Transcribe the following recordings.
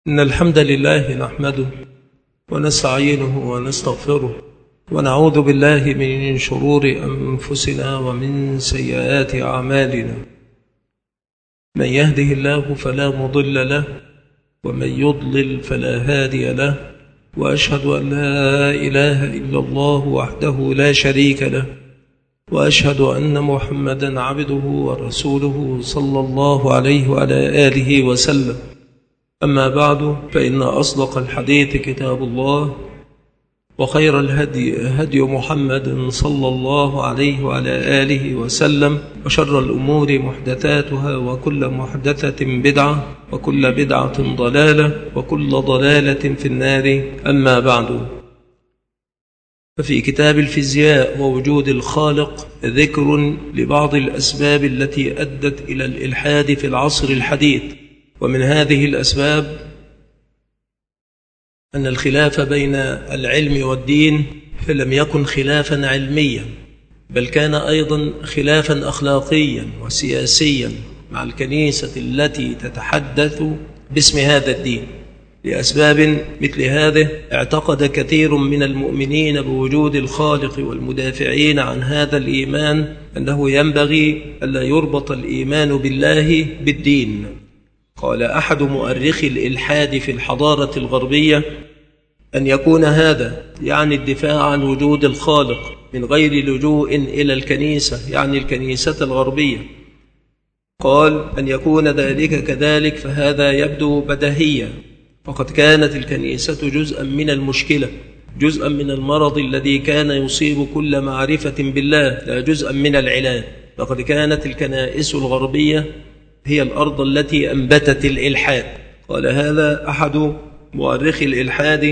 إن الحمد لله نحمده ونستعينه ونستغفره ونعوذ بالله من شرور أنفسنا ومن سيئات أعمالنا. من يهده الله فلا مضل له ومن يضلل فلا هادي له، وأشهد أن لا إله إلا الله وحده لا شريك له، وأشهد أن محمدا عبده ورسوله صلى الله عليه وعلى آله وسلم. أما بعد، فإن أصدق الحديث كتاب الله، وخير الهدي هدي محمد صلى الله عليه وعلى آله وسلم، وشر الأمور محدثاتها، وكل محدثة بدعة، وكل بدعة ضلالة، وكل ضلالة في النار. أما بعد، ففي كتاب الفيزياء ووجود الخالق ذكر لبعض الأسباب التي أدت إلى الإلحاد في العصر الحديث. ومن هذه الأسباب أن الخلاف بين العلم والدين لم يكن خلافا علميا، بل كان أيضا خلافا أخلاقيا وسياسيا مع الكنيسة التي تتحدث باسم هذا الدين. لأسباب مثل هذه اعتقد كثير من المؤمنين بوجود الخالق والمدافعين عن هذا الإيمان أنه ينبغي ألا يربط الإيمان بالله بالدين. قال أحد مؤرخي الإلحاد في الحضارة الغربية أن يكون هذا يعني الدفاع عن وجود الخالق من غير لجوء إلى الكنيسة، يعني الكنيسة الغربية. قال أن يكون ذلك كذلك فهذا يبدو بديهيا، فقد كانت الكنيسة جزءا من المشكلة، جزءا من المرض الذي كان يصيب كل معرفة بالله، لا جزءا من العلاج. فقد كانت الكنائس الغربية هي الأرض التي أنبتت الإلحاد. قال هذا أحد مؤرخي الإلحاد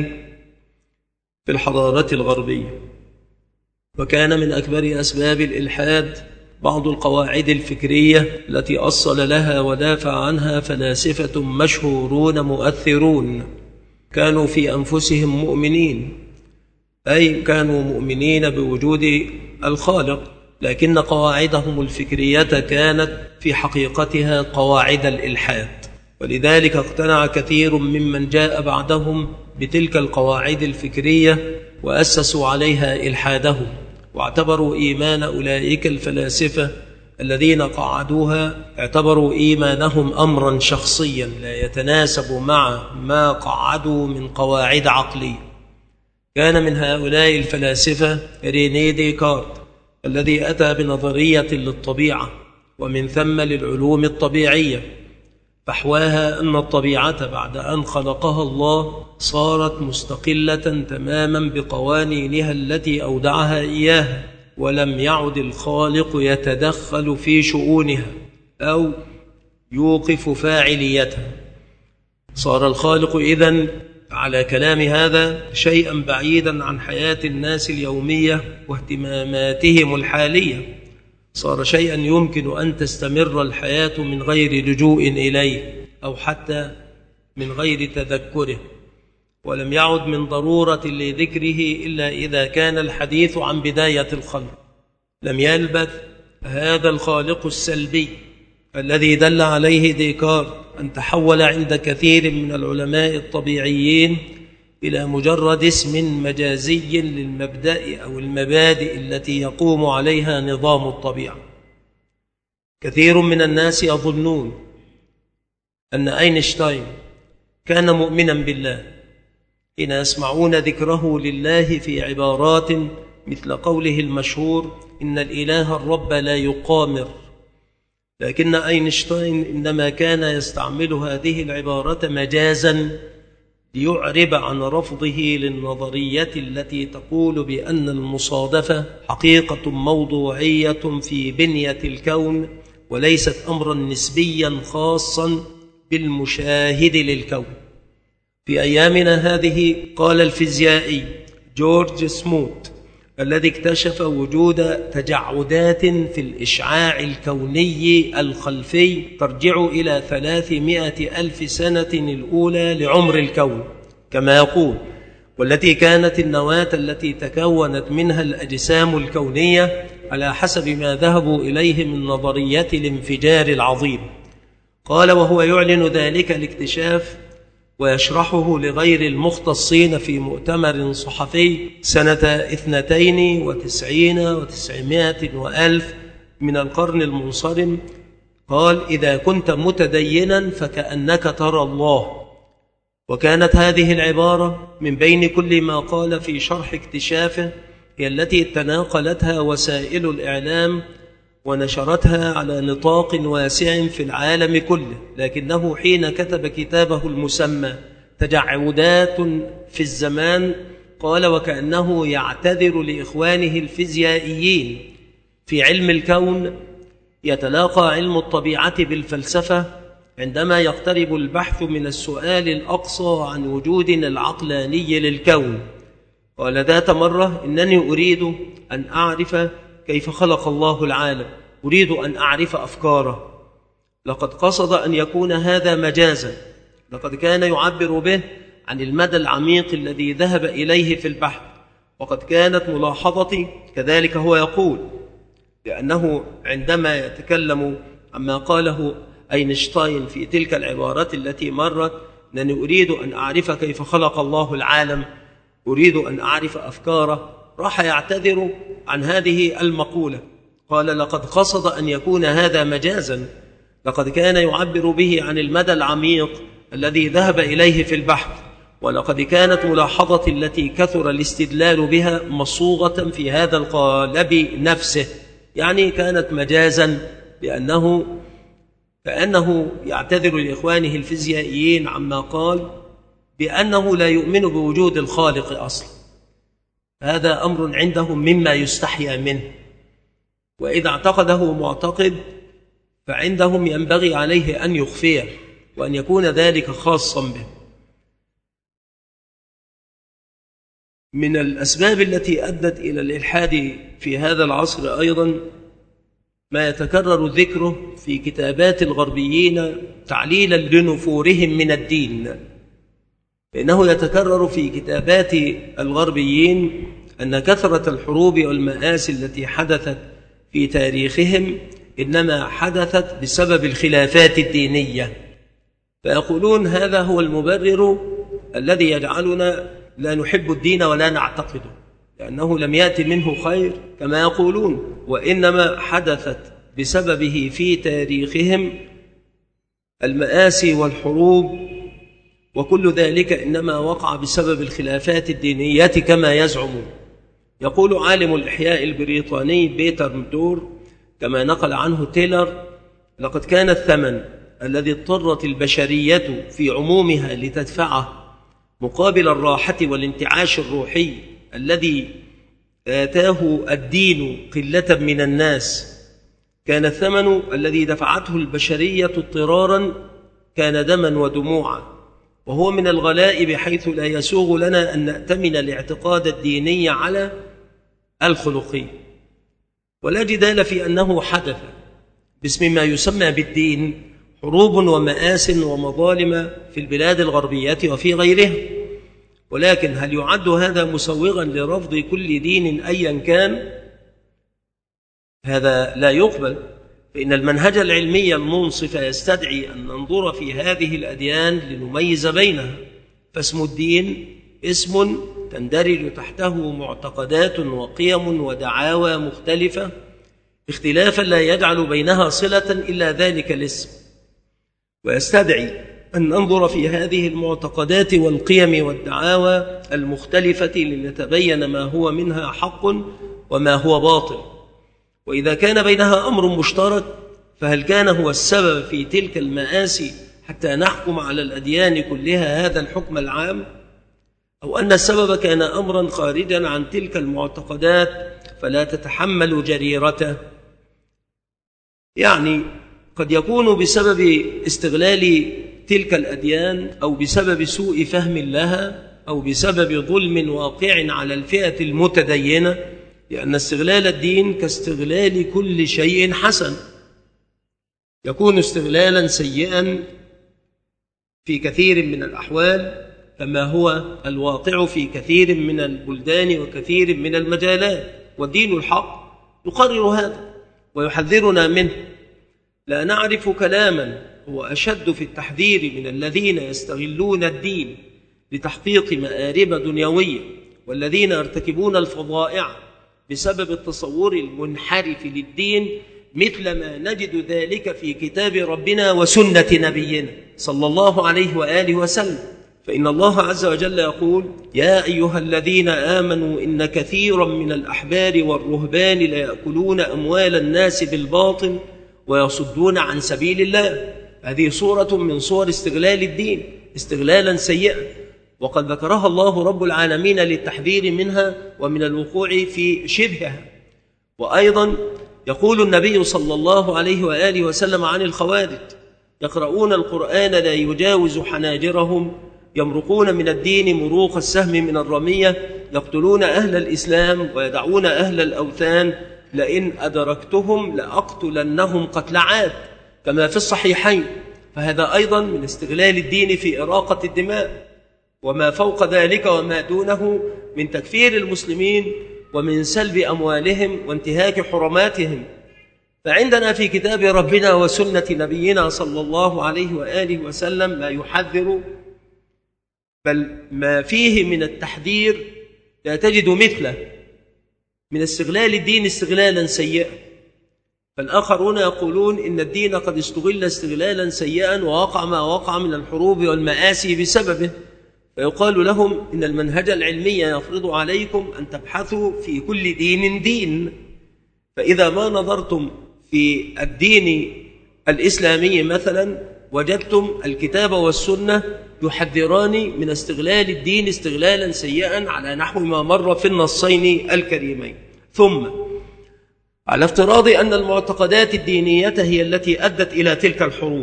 في الحضارة الغربية. وكان من أكبر أسباب الإلحاد بعض القواعد الفكرية التي أصل لها ودافع عنها فلاسفة مشهورون مؤثرون، كانوا في أنفسهم مؤمنين، أي كانوا مؤمنين بوجود الخالق، لكن قواعدهم الفكرية كانت في حقيقتها قواعد الإلحاد. ولذلك اقتنع كثير ممن جاء بعدهم بتلك القواعد الفكرية وأسسوا عليها إلحادهم، واعتبروا إيمان أولئك الفلاسفة الذين قعدوها، اعتبروا إيمانهم أمرا شخصيا لا يتناسب مع ما قعدوا من قواعد عقلية. كان من هؤلاء الفلاسفة رينيه ديكارت الذي أتى بنظرية للطبيعة ومن ثم للعلوم الطبيعية، فحواها أن الطبيعة بعد أن خلقها الله صارت مستقلة تماما بقوانينها التي أودعها إياها، ولم يعد الخالق يتدخل في شؤونها أو يوقف فاعليتها. صار الخالق إذن على كلام هذا شيئا بعيدا عن حياة الناس اليومية واهتماماتهم الحالية، صار شيئا يمكن أن تستمر الحياة من غير لجوء إليه أو حتى من غير تذكره، ولم يعد من ضرورة لذكره إلا إذا كان الحديث عن بداية الخلق. لم يلبث هذا الخالق السلبي الذي دل عليه ديكارت أن تحول عند كثير من العلماء الطبيعيين إلى مجرد اسم مجازي للمبدأ أو المبادئ التي يقوم عليها نظام الطبيعة. كثير من الناس يظنون أن أينشتاين كان مؤمنا بالله حين يسمعون ذكره لله في عبارات مثل قوله المشهور إن الإله الرب لا يقامر. لكن أينشتاين إنما كان يستعمل هذه العبارة مجازا ليعرب عن رفضه للنظرية التي تقول بأن المصادفة حقيقة موضوعية في بنية الكون وليست أمرا نسبيا خاصا بالمشاهد للكون. في أيامنا هذه قال الفيزيائي جورج سموت الذي اكتشف وجود تجعدات في الإشعاع الكوني الخلفي ترجع إلى 300,000 سنة الأولى لعمر الكون كما يقول، والتي كانت النواة التي تكونت منها الأجسام الكونية على حسب ما ذهبوا إليه من نظرية الانفجار العظيم. قال وهو يعلن ذلك الاكتشاف ويشرحه لغير المختصين في مؤتمر صحفي سنة 92 و900 وألف من القرن المنصرم. قال: إذا كنت متدينا فكأنك ترى الله. وكانت هذه العبارة من بين كل ما قال في شرح اكتشافه هي التي تناقلتها وسائل الإعلام ونشرتها على نطاق واسع في العالم كله. لكنه حين كتب كتابه المسمى تجعدات في الزمان قال: وكأنه يعتذر لإخوانه الفيزيائيين في علم الكون. يتلاقى علم الطبيعة بالفلسفة عندما يقترب البحث من السؤال الأقصى عن وجودنا العقلاني للكون. قال ذات مرة: إنني أريد أن أعرف كيف خلق الله العالم، أريد أن أعرف أفكاره. لقد قصد أن يكون هذا مجازا، لقد كان يعبر به عن المدى العميق الذي ذهب إليه في البحث. وقد كانت ملاحظتي كذلك، هو يقول، لأنه عندما يتكلم عما قاله أينشتاين في تلك العبارات التي مرت: أنني أريد أن أعرف كيف خلق الله العالم، أريد أن أعرف أفكاره، راح يعتذر عن هذه المقولة. قال: لقد قصد أن يكون هذا مجازا، لقد كان يعبر به عن المدى العميق الذي ذهب إليه في البحث. ولقد كانت ملاحظتي التي كثر الاستدلال بها مصوغة في هذا القالب نفسه، يعني كانت مجازا، كأنه يعتذر لإخوانه الفيزيائيين عما قال بأنه لا يؤمن بوجود الخالق أصلا. هذا أمر عندهم مما يستحيا منه، وإذا اعتقده معتقد فعندهم ينبغي عليه أن يخفيه وأن يكون ذلك خاصا به. من الأسباب التي أدت إلى الإلحاد في هذا العصر أيضا ما يتكرر ذكره في كتابات الغربيين تعليلا لنفورهم من الدين. فإنه يتكرر في كتابات الغربيين أن كثرة الحروب والمآسي التي حدثت في تاريخهم إنما حدثت بسبب الخلافات الدينية، فيقولون هذا هو المبرر الذي يجعلنا لا نحب الدين ولا نعتقده، لأنه لم يأتي منه خير كما يقولون، وإنما حدثت بسببه في تاريخهم المآسي والحروب، وكل ذلك إنما وقع بسبب الخلافات الدينية كما يزعمون. يقول عالم الإحياء البريطاني بيتر مدور كما نقل عنه تيلر: لقد كان الثمن الذي اضطرت البشرية في عمومها لتدفعه مقابل الراحة والانتعاش الروحي الذي آتاه الدين قلة من الناس، كان الثمن الذي دفعته البشرية اضطرارا كان دما ودموعا، وهو من الغلاء بحيث لا يسوغ لنا أن نأتمن الاعتقاد الديني على الخلقي. ولا جدال في أنه حدث باسم ما يسمى بالدين حروب ومآس ومظالم في البلاد الغربية وفي غيرها، ولكن هل يعد هذا مسوغا لرفض كل دين أيا كان؟ هذا لا يقبل، فإن المنهج العلمي المنصف يستدعي أن ننظر في هذه الأديان لنميز بينها. فاسم الدين اسم تندرج تحته معتقدات وقيم ودعاوى مختلفة، اختلافا لا يجعل بينها صلة إلا ذلك الاسم، ويستدعي أن ننظر في هذه المعتقدات والقيم والدعاوى المختلفة لنتبين ما هو منها حق وما هو باطل. وإذا كان بينها أمر مشترك فهل كان هو السبب في تلك المآسي حتى نحكم على الأديان كلها هذا الحكم العام، أو أن السبب كان أمرا خارجا عن تلك المعتقدات فلا تتحمل جريرته؟ يعني قد يكون بسبب استغلال تلك الأديان، أو بسبب سوء فهم لها، أو بسبب ظلم واقع على الفئة المتدينة، لأن استغلال الدين كاستغلال كل شيء حسن، يكون استغلالا سيئا في كثير من الأحوال كما هو الواقع في كثير من البلدان وكثير من المجالات. والدين الحق يقرر هذا ويحذرنا منه. لا نعرف كلاما هو أشد في التحذير من الذين يستغلون الدين لتحقيق مآرب دنيوية، والذين يرتكبون الفظائع بسبب التصور المنحرف للدين، مثل ما نجد ذلك في كتاب ربنا وسنة نبينا صلى الله عليه وآله وسلم. فإن الله عز وجل يقول: يا أيها الذين آمنوا إن كثيرا من الأحبار والرهبان ليأكلون أموال الناس بالباطل ويصدون عن سبيل الله. هذه صورة من صور استغلال الدين استغلالا سيئا، وقد ذكرها الله رب العالمين للتحذير منها ومن الوقوع في شبهها. وأيضا يقول النبي صلى الله عليه وآله وسلم عن الخوارج: يقرؤون القرآن لا يجاوز حناجرهم، يمرقون من الدين مروق السهم من الرمية، يقتلون أهل الإسلام ويدعون أهل الأوثان، لئن أدركتهم لأقتلنهم قتل عاد، كما في الصحيحين. فهذا أيضا من استغلال الدين في إراقة الدماء، وما فوق ذلك وما دونه من تكفير المسلمين ومن سلب أموالهم وانتهاك حرماتهم. فعندنا في كتاب ربنا وسنة نبينا صلى الله عليه وآله وسلم ما يحذر، بل ما فيه من التحذير لا تجد مثله من استغلال الدين استغلالا سيئا. فالآخرون يقولون إن الدين قد استغل استغلالا سيئا ووقع ما وقع من الحروب والمآسي بسببه، فيقال لهم إن المنهج العلمي يفرض عليكم أن تبحثوا في كل دين دين. فإذا ما نظرتم في الدين الإسلامي مثلا وجدتم الكتاب والسنة يحذران من استغلال الدين استغلالا سيئا على نحو ما مر في النصين الكريمين. ثم على افتراض أن المعتقدات الدينية هي التي أدت إلى تلك الحروب،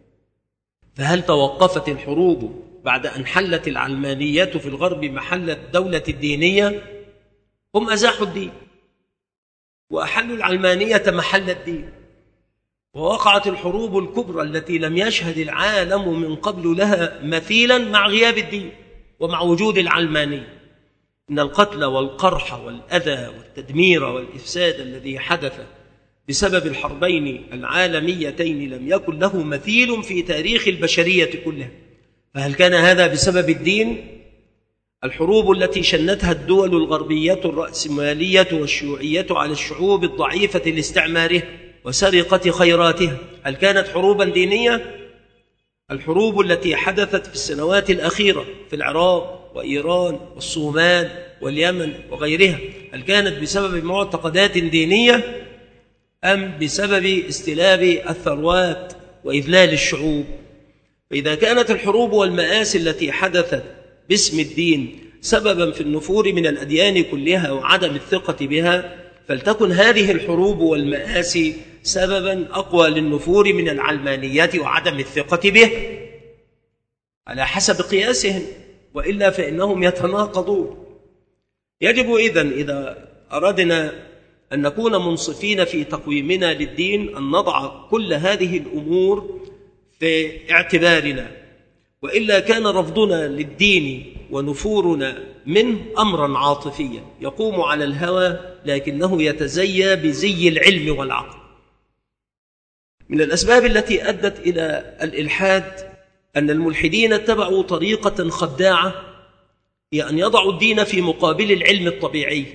فهل توقفت الحروب بعد أن حلت العلمانية في الغرب محل الدولة الدينية؟ هم أزاحوا الدين وأحلوا العلمانية محل الدين، ووقعت الحروب الكبرى التي لم يشهد العالم من قبل لها مثيلا مع غياب الدين ومع وجود العلمانية. إن القتل والقرح والأذى والتدمير والإفساد الذي حدث بسبب الحربين العالميتين لم يكن له مثيل في تاريخ البشرية كلها. فهل كان هذا بسبب الدين؟ الحروب التي شنتها الدول الغربية الرأسمالية والشيوعية على الشعوب الضعيفة لاستعمارها وسرقة خيراتها، هل كانت حروبا دينية؟ الحروب التي حدثت في السنوات الأخيرة في العراق وإيران والصومال واليمن وغيرها، هل كانت بسبب معتقدات دينية أم بسبب استلاب الثروات وإذلال الشعوب؟ فإذا كانت الحروب والمآسي التي حدثت باسم الدين سببا في النفور من الأديان كلها وعدم الثقة بها، فلتكن هذه الحروب والمآسي سببا أقوى للنفور من العلمانية وعدم الثقة به على حسب قياسهم، وإلا فإنهم يتناقضون. يجب إذا أردنا أن نكون منصفين في تقويمنا للدين أن نضع كل هذه الأمور في اعتبارنا، وإلا كان رفضنا للدين ونفورنا منه أمرا عاطفيا يقوم على الهوى لكنه يتزيى بزي العلم والعقل. من الأسباب التي أدت إلى الإلحاد أن الملحدين اتبعوا طريقة خداعة، هي أن يضعوا الدين في مقابل العلم الطبيعي،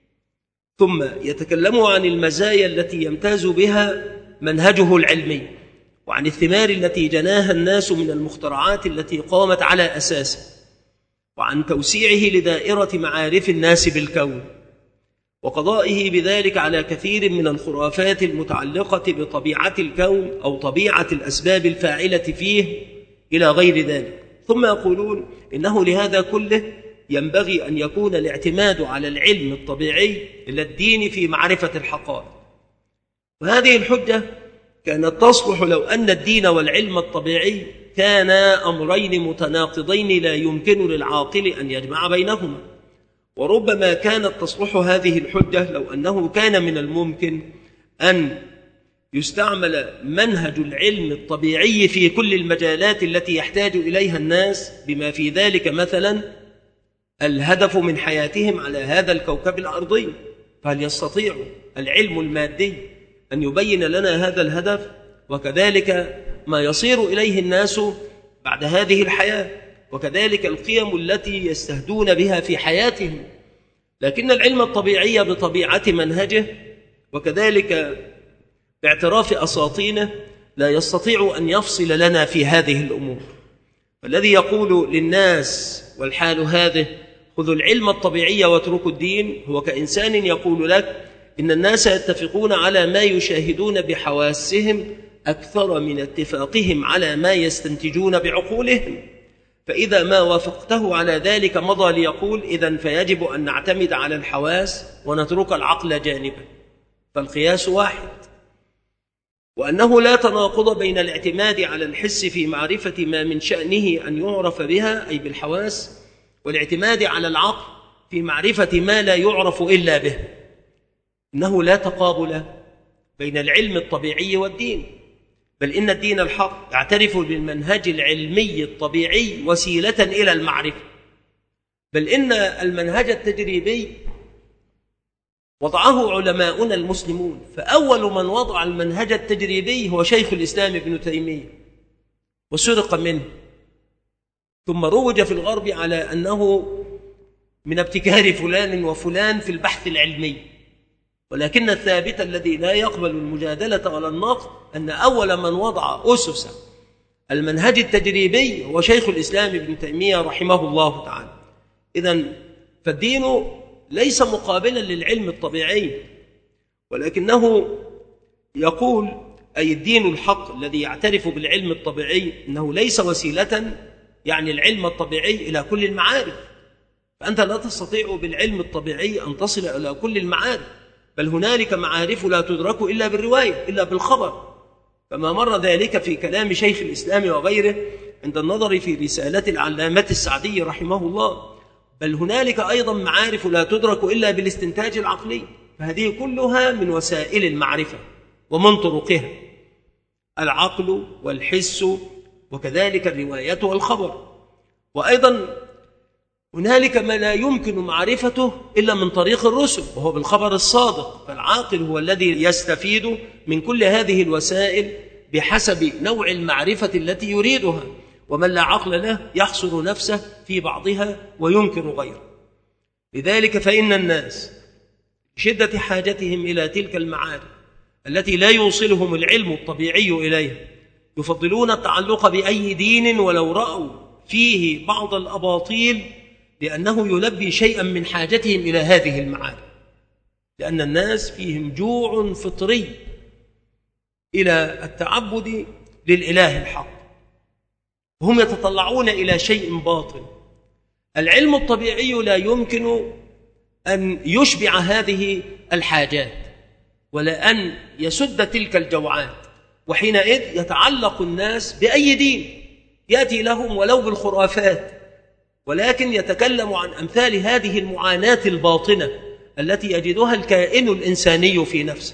ثم يتكلموا عن المزايا التي يمتاز بها منهجه العلمي، وعن الثمار التي جناها الناس من المخترعات التي قامت على أساسه، وعن توسيعه لدائرة معارف الناس بالكون، وقضائه بذلك على كثير من الخرافات المتعلقة بطبيعة الكون أو طبيعة الأسباب الفاعلة فيه إلى غير ذلك. ثم يقولون إنه لهذا كله ينبغي أن يكون الاعتماد على العلم الطبيعي إلى الدين في معرفة الحقائق. وهذه الحجة كانت تصلح لو أن الدين والعلم الطبيعي كانا أمرين متناقضين لا يمكن للعاقل أن يجمع بينهما، وربما كانت تصلح هذه الحجة لو أنه كان من الممكن أن يستعمل منهج العلم الطبيعي في كل المجالات التي يحتاج إليها الناس، بما في ذلك مثلا الهدف من حياتهم على هذا الكوكب الأرضي. فهل يستطيع العلم المادي أن يبين لنا هذا الهدف؟ وكذلك ما يصير إليه الناس بعد هذه الحياة، وكذلك القيم التي يستهدون بها في حياتهم. لكن العلم الطبيعي بطبيعة منهجه وكذلك باعتراف أساطينه لا يستطيع أن يفصل لنا في هذه الأمور. فالذي يقول للناس والحال هذه خذوا العلم الطبيعي واتركوا الدين هو كإنسان يقول لك إن الناس يتفقون على ما يشاهدون بحواسهم أكثر من اتفاقهم على ما يستنتجون بعقولهم، فإذا ما وافقته على ذلك مضى ليقول إذن فيجب أن نعتمد على الحواس ونترك العقل جانبا، فالقياس واحد. وأنه لا تناقض بين الاعتماد على الحس في معرفة ما من شأنه أن يعرف بها أي بالحواس، والاعتماد على العقل في معرفة ما لا يعرف إلا به. إنه لا تقابل بين العلم الطبيعي والدين، بل إن الدين الحق يعترف بالمنهج العلمي الطبيعي وسيلة إلى المعرفة، بل إن المنهج التجريبي وضعه علماؤنا المسلمون، فأول من وضع المنهج التجريبي هو شيخ الإسلام ابن تيمية، وسرق منه، ثم روج في الغرب على أنه من ابتكار فلان وفلان في البحث العلمي. ولكن الثابت الذي لا يقبل المجادلة ولا النقد أن أول من وضع أسس المنهج التجريبي هو شيخ الإسلام ابن تيمية رحمه الله تعالى. إذن فالدين ليس مقابلا للعلم الطبيعي، ولكنه يقول أي الدين الحق الذي يعترف بالعلم الطبيعي أنه ليس وسيلة يعني العلم الطبيعي إلى كل المعارف، فأنت لا تستطيع بالعلم الطبيعي أن تصل إلى كل المعارف، بل هنالك معارف لا تدرك إلا بالرواية إلا بالخبر، كما مر ذلك في كلام شيخ الإسلام وغيره عند النظر في رسالة العلامة السعدي رحمه الله. بل هنالك أيضا معارف لا تدرك إلا بالاستنتاج العقلي، فهذه كلها من وسائل المعرفة ومن طرقها العقل والحس وكذلك الرواية والخبر. وأيضا هنالك ما لا يمكن معرفته إلا من طريق الرسل وهو بالخبر الصادق، فالعاقل هو الذي يستفيد من كل هذه الوسائل بحسب نوع المعرفة التي يريدها، ومن لا عقل له يحصر نفسه في بعضها وينكر غيره. لذلك فإن الناس شدة حاجتهم إلى تلك المعارف التي لا يوصلهم العلم الطبيعي إليها يفضلون التعلق بأي دين ولو رأوا فيه بعض الأباطيل، لأنه يلبي شيئا من حاجتهم إلى هذه المعارف، لأن الناس فيهم جوع فطري إلى التعبد للإله الحق، هم يتطلعون إلى شيء باطل. العلم الطبيعي لا يمكن أن يشبع هذه الحاجات ولا أن يسد تلك الجوعات، وحينئذ يتعلق الناس بأي دين يأتي لهم ولو بالخرافات، ولكن يتكلم عن أمثال هذه المعاناة الباطنة التي يجدها الكائن الإنساني في نفسه.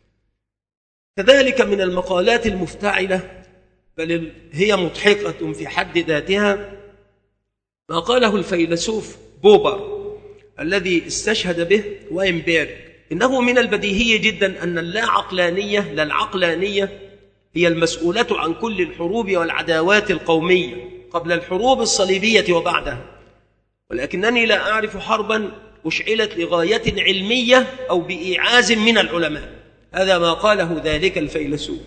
كذلك من المقالات المفتعلة بل هي مضحكة في حد ذاتها ما قاله الفيلسوف بوبر الذي استشهد به واينبيرغ، إنه من البديهي جدا أن لا العقلانية هي المسؤولة عن كل الحروب والعداوات القومية قبل الحروب الصليبية وبعدها، ولكنني لا أعرف حربا أشعلت لغاية علمية أو بإيعاز من العلماء. هذا ما قاله ذلك الفيلسوف.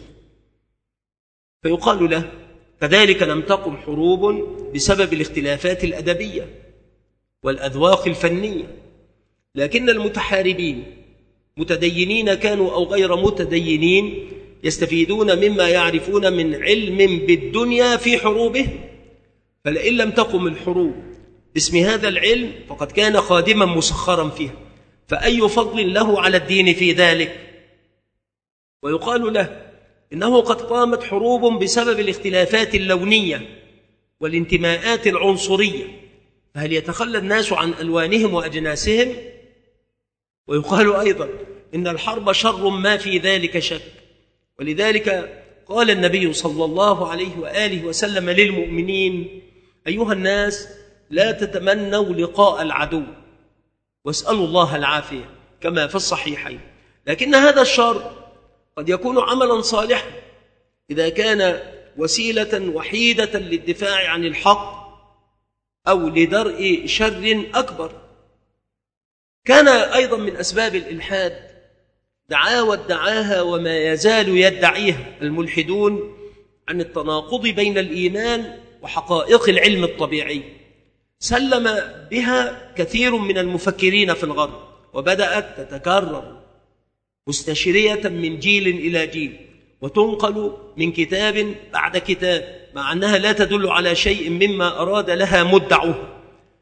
فيقال له كذلك لم تقم حروب بسبب الاختلافات الأدبية والأذواق الفنية، لكن المتحاربين متدينين كانوا أو غير متدينين يستفيدون مما يعرفون من علم بالدنيا في حروبهم، فلئن لم تقم الحروب باسم هذا العلم فقد كان خادما مسخرا فيها، فأي فضل له على الدين في ذلك؟ ويقال له إنه قد قامت حروب بسبب الاختلافات اللونية والانتماءات العنصرية، فهل يتخلى الناس عن ألوانهم وأجناسهم؟ ويقال أيضا إن الحرب شر ما في ذلك شك، ولذلك قال النبي صلى الله عليه وآله وسلم للمؤمنين أيها الناس لا تتمنوا لقاء العدو واسألوا الله العافية كما في الصحيحين، لكن هذا الشر قد يكون عملا صالحا إذا كان وسيلة وحيدة للدفاع عن الحق أو لدرء شر أكبر. كان أيضا من أسباب الإلحاد دعاوى ادعاها وما يزال يدعيها الملحدون عن التناقض بين الإيمان وحقائق العلم الطبيعي. سلم بها كثير من المفكرين في الغرب، وبدأت تتكرر مستشرية من جيل إلى جيل، وتنقل من كتاب بعد كتاب، مع أنها لا تدل على شيء مما أراد لها مدعوها.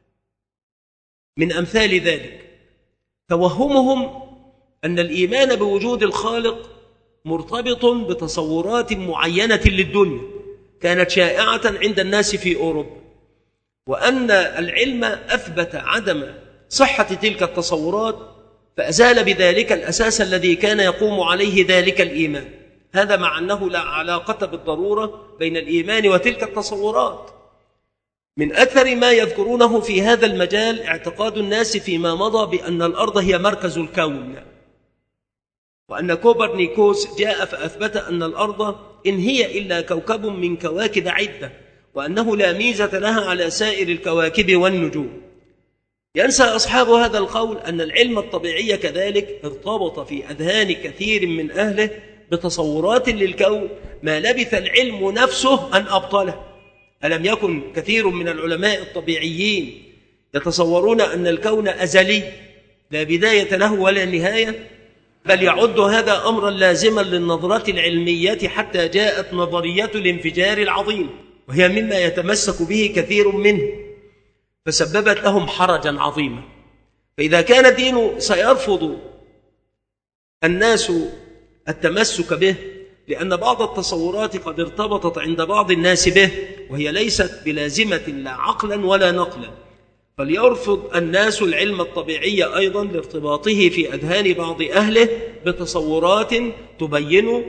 من أمثال ذلك توهمهم أن الإيمان بوجود الخالق مرتبط بتصورات معينة للدنيا كانت شائعة عند الناس في أوروبا، وأن العلم أثبت عدم صحة تلك التصورات، فأزال بذلك الأساس الذي كان يقوم عليه ذلك الإيمان. هذا مع أنه لا علاقة بالضرورة بين الإيمان وتلك التصورات. من أكثر ما يذكرونه في هذا المجال اعتقاد الناس فيما مضى بأن الأرض هي مركز الكون، وأن كوبرنيكوس جاء فأثبت أن الأرض إن هي إلا كوكب من كواكب عدة، وأنه لا ميزة لها على سائر الكواكب والنجوم. ينسى أصحاب هذا القول أن العلم الطبيعي كذلك ارتبط في أذهان كثير من أهله بتصورات للكون ما لبث العلم نفسه أن أبطله. ألم يكن كثير من العلماء الطبيعيين يتصورون أن الكون أزلي لا بداية له ولا نهاية؟ بل يعد هذا أمرا لازما للنظرة العلمية حتى جاءت نظرية الانفجار العظيم، وهي مما يتمسك به كثير منه، فسببت لهم حرجا عظيما. فإذا كان الدين سيرفض الناس التمسك به لأن بعض التصورات قد ارتبطت عند بعض الناس به وهي ليست بلازمة لا عقلا ولا نقلا، فليرفض الناس العلم الطبيعي أيضا لارتباطه في أذهان بعض أهله بتصورات تبين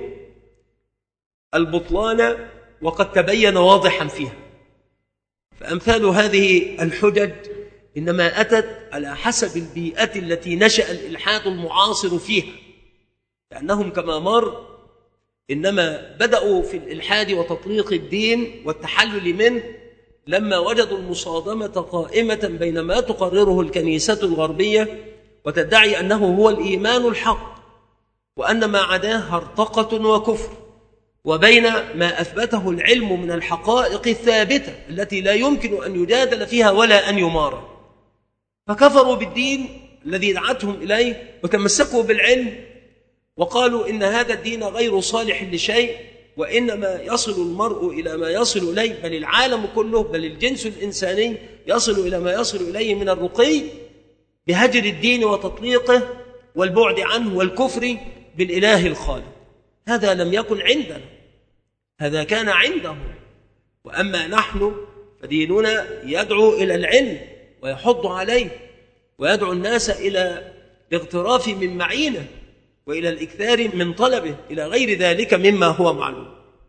البطلان وقد تبين واضحا فيها. فأمثال هذه الحجج إنما أتت على حسب البيئة التي نشأ الإلحاد المعاصر فيها، لأنهم كما مر إنما بدأوا في الإلحاد وتطليق الدين والتحلل منه لما وجدوا المصادمة قائمة بين ما تقرره الكنيسة الغربية وتدعي أنه هو الإيمان الحق وأن ما عداه هرطقة وكفر، وبين ما أثبته العلم من الحقائق الثابتة التي لا يمكن أن يجادل فيها ولا أن يمارى. فكفروا بالدين الذي دعتهم إليه وتمسكوا بالعلم وقالوا إن هذا الدين غير صالح لشيء، وإنما يصل المرء إلى ما يصل إليه، بل العالم كله، بل الجنس الإنساني يصل إلى ما يصل إليه من الرقي بهجر الدين وتطليقه والبعد عنه والكفر بالإله الخالق. هذا لم يكن عندنا، هذا كان عندهم. وأما نحن فديننا يدعو إلى العلم ويحض عليه ويدعو الناس إلى الاغتراف من معينه وإلى الإكثار من طلبه إلى غير ذلك مما هو معلوم.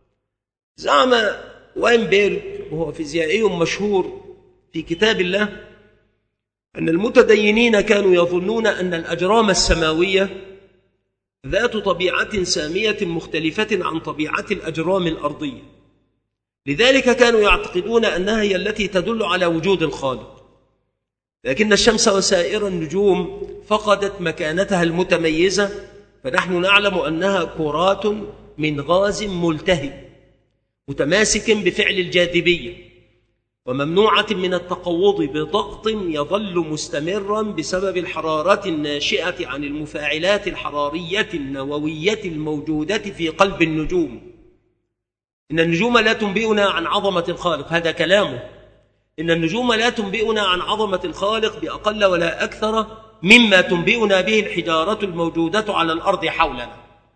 زعم واينبيرغ وهو فيزيائي مشهور في كتاب الله أن المتدينين كانوا يظنون أن الأجرام السماوية ذات طبيعة سامية مختلفة عن طبيعة الأجرام الأرضية، لذلك كانوا يعتقدون أنها هي التي تدل على وجود الخالق. لكن الشمس وسائر النجوم فقدت مكانتها المتميزة، فنحن نعلم أنها كرات من غاز ملتهب متماسك بفعل الجاذبية وممنوعة من التقوض بضغط يظل مستمرا بسبب الحرارة الناشئة عن المفاعلات الحرارية النووية الموجودة في قلب النجوم. إن النجوم لا تنبئنا عن عظمة الخالق، هذا كلامه، إن النجوم لا تنبئنا عن عظمة الخالق بأقل ولا أكثر مما تنبئنا به الحجارة الموجودة على الأرض حولنا.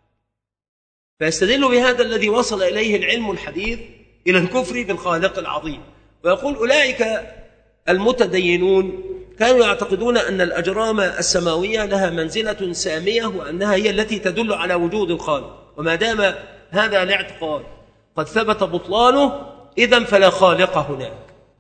فيستدل بهذا الذي وصل إليه العلم الحديث إلى الكفر بالخالق العظيم، ويقول أولئك المتدينون كانوا يعتقدون أن الأجرام السماوية لها منزلة سامية وأنها هي التي تدل على وجود الخالق، وما دام هذا الاعتقاد قد ثبت بطلانه إذن فلا خالق هناك.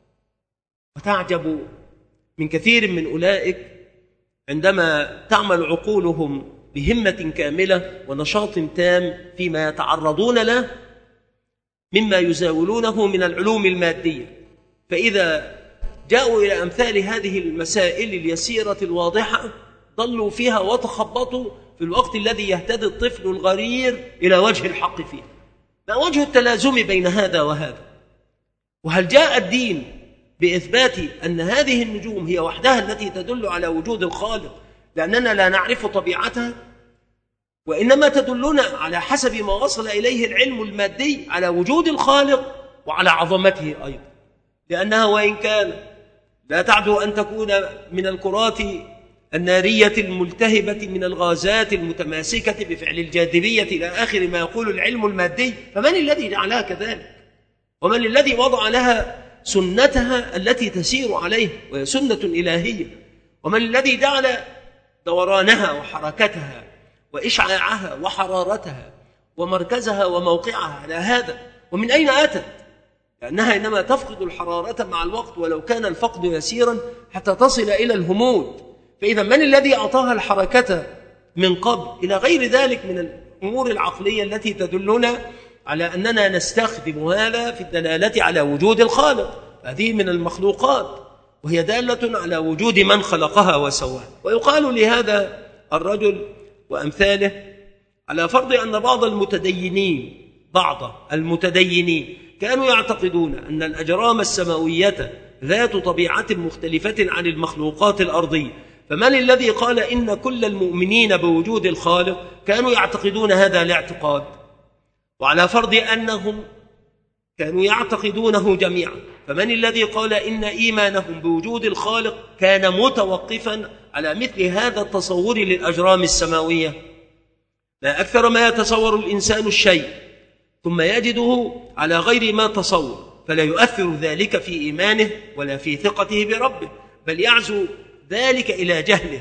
وتعجب من كثير من أولئك عندما تعمل عقولهم بهمة كاملة ونشاط تام فيما يتعرضون له، مما يزاولونه من العلوم المادية. فإذا جاءوا إلى أمثال هذه المسائل اليسيرة الواضحة ضلوا فيها وتخبطوا في الوقت الذي يهتدي الطفل الغرير إلى وجه الحق فيها. ما وجه التلازم بين هذا وهذا؟ وهل جاء الدين بإثبات أن هذه النجوم هي وحدها التي تدل على وجود الخالق لأننا لا نعرف طبيعتها، وإنما تدلنا على حسب ما وصل إليه العلم المادي على وجود الخالق وعلى عظمته أيضا، لأنها وإن كان لا تعدو أن تكون من الكرات النارية الملتهبة من الغازات المتماسكة بفعل الجاذبية إلى آخر ما يقول العلم المادي، فمن الذي جعلها كذلك؟ ومن الذي وضع لها سنتها التي تسير عليه وهي سنة إلهية؟ ومن الذي جعل دورانها وحركتها وإشعاعها وحرارتها ومركزها وموقعها على هذا؟ ومن أين أتت؟ لأنها إنما تفقد الحرارة مع الوقت ولو كان الفقد يسيرا حتى تصل إلى الهمود. فإذا من الذي أعطاها الحركة من قبل إلى غير ذلك من الأمور العقلية التي تدلنا على أننا نستخدم هذا في الدلالة على وجود الخالق؟ هذه من المخلوقات وهي دالة على وجود من خلقها وسواها. ويقال لهذا الرجل وأمثاله على فرض أن بعض المتدينين كانوا يعتقدون أن الأجرام السماوية ذات طبيعة مختلفة عن المخلوقات الأرضية، فمن الذي قال إن كل المؤمنين بوجود الخالق كانوا يعتقدون هذا الاعتقاد؟ وعلى فرض أنهم كانوا يعتقدونه جميعا، فمن الذي قال إن إيمانهم بوجود الخالق كان متوقفا على مثل هذا التصور للأجرام السماوية؟ لا أكثر ما يتصور الإنسان الشيء ثم يجده على غير ما تصور، فلا يؤثر ذلك في إيمانه ولا في ثقته بربه، بل يعزو ذلك إلى جهله،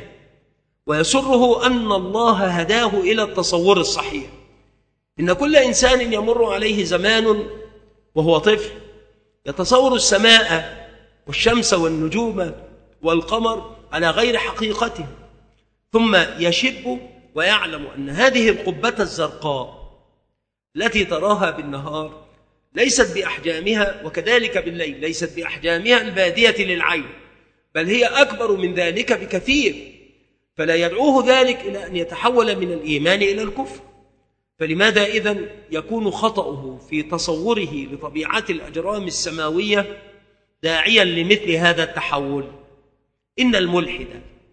ويسره أن الله هداه إلى التصور الصحيح. إن كل إنسان يمر عليه زمان وهو طفل يتصور السماء والشمس والنجوم والقمر على غير حقيقته، ثم يشب ويعلم أن هذه القبة الزرقاء التي تراها بالنهار ليست بأحجامها، وكذلك بالليل ليست بأحجامها البادية للعين، بل هي أكبر من ذلك بكثير، فلا يدعوه ذلك إلى أن يتحول من الإيمان إلى الكفر. فلماذا إذن يكون خطأه في تصوره لطبيعة الأجرام السماوية داعيا لمثل هذا التحول؟ إن الملحد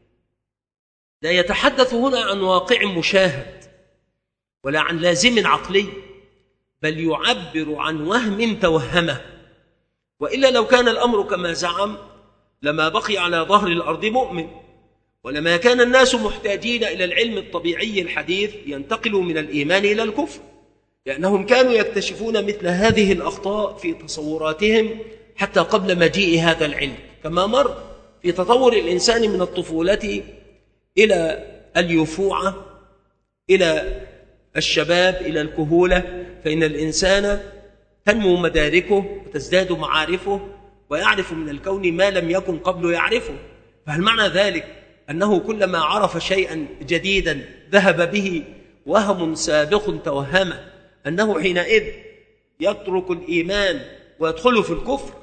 لا يتحدث هنا عن واقع مشاهد ولا عن لازم عقلي، بل يعبر عن وهم توهمه، وإلا لو كان الأمر كما زعم لما بقي على ظهر الأرض مؤمن، ولما كان الناس محتاجين إلى العلم الطبيعي الحديث ينتقلوا من الإيمان إلى الكفر، لأنهم كانوا يكتشفون مثل هذه الأخطاء في تصوراتهم حتى قبل مجيء هذا العلم، كما مر في تطور الإنسان من الطفولة إلى اليفوعة إلى الشباب إلى الكهولة، فإن الإنسان تنمو مداركه وتزداد معارفه ويعرف من الكون ما لم يكن قبل يعرفه. فهل معنى ذلك أنه كلما عرف شيئا جديدا ذهب به وهم سابق توهمه أنه حينئذ يترك الإيمان ويدخل في الكفر؟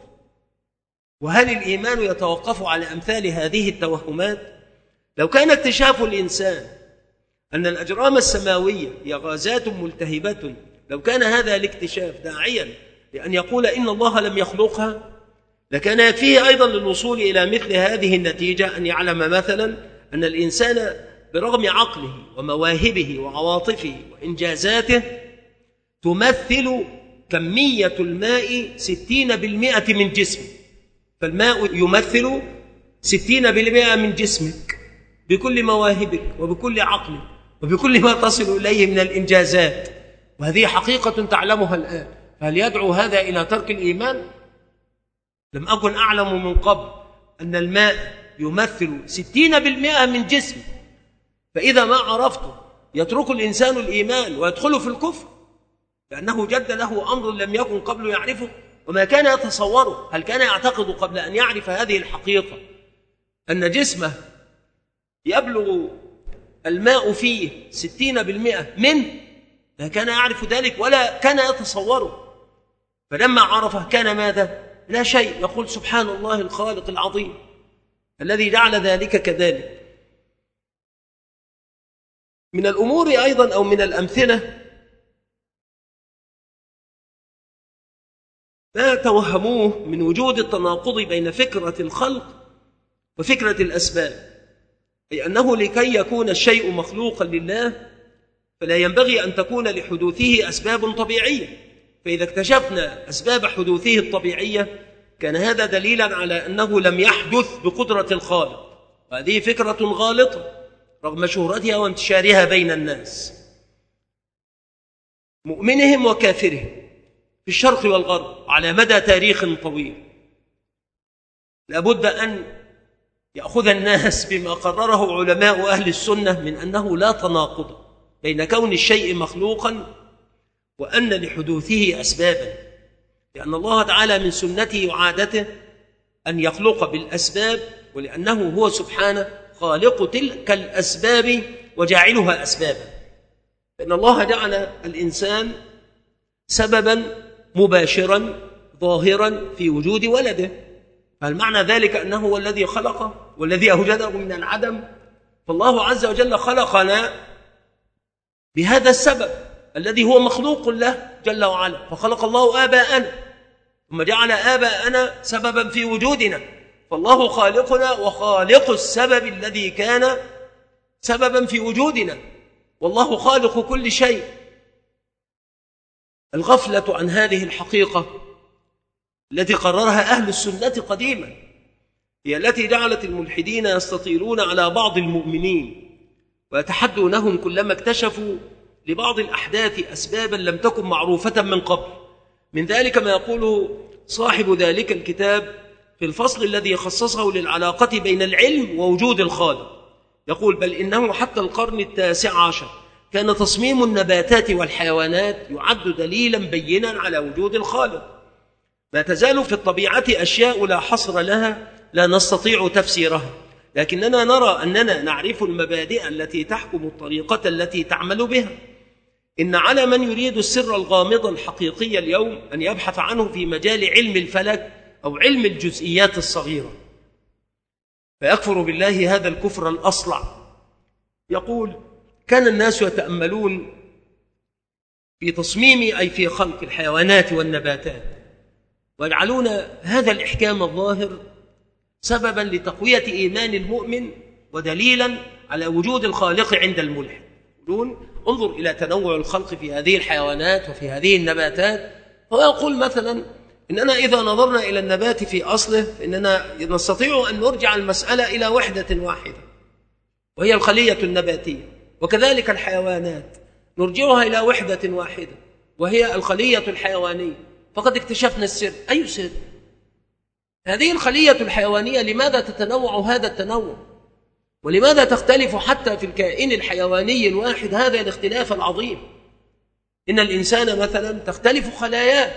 وهل الإيمان يتوقف على أمثال هذه التوهمات؟ لو كان اكتشاف الإنسان أن الأجرام السماوية هي غازات ملتهبة، لو كان هذا الاكتشاف داعيا لأن يقول إن الله لم يخلقها، لكان يكفيه أيضا للوصول إلى مثل هذه النتيجة أن يعلم مثلا أن الإنسان برغم عقله ومواهبه وعواطفه وإنجازاته تمثل كمية الماء 60% من جسمه، فالماء يمثل 60% من جسمك بكل مواهبك وبكل عقلك وبكل ما تصل إليه من الإنجازات، وهذه حقيقة تعلمها الآن. فهل يدعو هذا إلى ترك الإيمان؟ لم أكن أعلم من قبل أن الماء يمثل 60% من جسمه، فإذا ما عرفته يترك الإنسان الإيمان ويدخل في الكفر، لأنه جد له أمر لم يكن قبل يعرفه وما كان يتصوره. هل كان يعتقد قبل أن يعرف هذه الحقيقة أن جسمه يبلغ الماء فيه 60% منه؟ لا كان يعرف ذلك ولا كان يتصوره. فلما عرفه كان ماذا؟ لا شيء، يقول سبحان الله الخالق العظيم الذي جعل ذلك كذلك. من الأمور أيضا أو من الأمثلة ما توهموه من وجود التناقض بين فكرة الخلق وفكرة الأسباب، أي أنه لكي يكون الشيء مخلوقا لله فلا ينبغي أن تكون لحدوثه أسباب طبيعية، فإذا اكتشفنا أسباب حدوثه الطبيعية كان هذا دليلا على أنه لم يحدث بقدرة الخالق، وهذه فكرة غالطة رغم شهرتها وانتشارها بين الناس، مؤمنهم وكافرهم في الشرق والغرب على مدى تاريخ طويل. لابد أن يأخذ الناس بما قرره علماء أهل السنة من أنه لا تناقض بين كون الشيء مخلوقا وأن لحدوثه أسبابا، لأن الله تعالى من سنته وعادته أن يخلق بالأسباب، ولأنه هو سبحانه خالق تلك الأسباب وجاعلها أسبابا، فإن الله جعل الإنسان سببا مباشرا ظاهرا في وجود ولده، فهل معنى ذلك أنه هو الذي خلقه والذي أوجده من العدم؟ فالله عز وجل خلقنا بهذا السبب الذي هو مخلوق له جل وعلا، فخلق الله آباءنا ثم جعل آباءنا سببا في وجودنا، فالله خالقنا وخالق السبب الذي كان سببا في وجودنا، والله خالق كل شيء. الغفلة عن هذه الحقيقة التي قررها أهل السنة قديما هي التي جعلت الملحدين يستطيلون على بعض المؤمنين ويتحدونهم كلما اكتشفوا لبعض الأحداث أسبابا لم تكن معروفة من قبل. من ذلك ما يقوله صاحب ذلك الكتاب في الفصل الذي خصصه للعلاقة بين العلم ووجود الخالق، يقول: بل إنه حتى القرن 19 كان تصميم النباتات والحيوانات يعد دليلا بينا على وجود الخالق. ما تزال في الطبيعة أشياء لا حصر لها لا نستطيع تفسيرها، لكننا نرى أننا نعرف المبادئ التي تحكم الطريقة التي تعمل بها. إن على من يريد السر الغامض الحقيقي اليوم أن يبحث عنه في مجال علم الفلك أو علم الجزئيات الصغيرة، فيكفر بالله هذا الكفر الأصلع. يقول: كان الناس يتأملون في تصميم أي في خلق الحيوانات والنباتات ويجعلون هذا الإحكام الظاهر سببا لتقوية إيمان المؤمن ودليلا على وجود الخالق عند الملحد. يقولون: انظر إلى تنوع الخلق في هذه الحيوانات وفي هذه النباتات. هو يقول مثلا إننا إذا نظرنا إلى النبات في أصله فإننا نستطيع أن نرجع المسألة إلى وحدة واحدة وهي الخلية النباتية، وكذلك الحيوانات نرجعها إلى وحدة واحدة وهي الخلية الحيوانية. فقد اكتشفنا السر. أي سر؟ هذه الخلية الحيوانية لماذا تتنوع هذا التنوع؟ ولماذا تختلف حتى في الكائن الحيواني الواحد هذا الاختلاف العظيم؟ إن الإنسان مثلا تختلف خلاياه،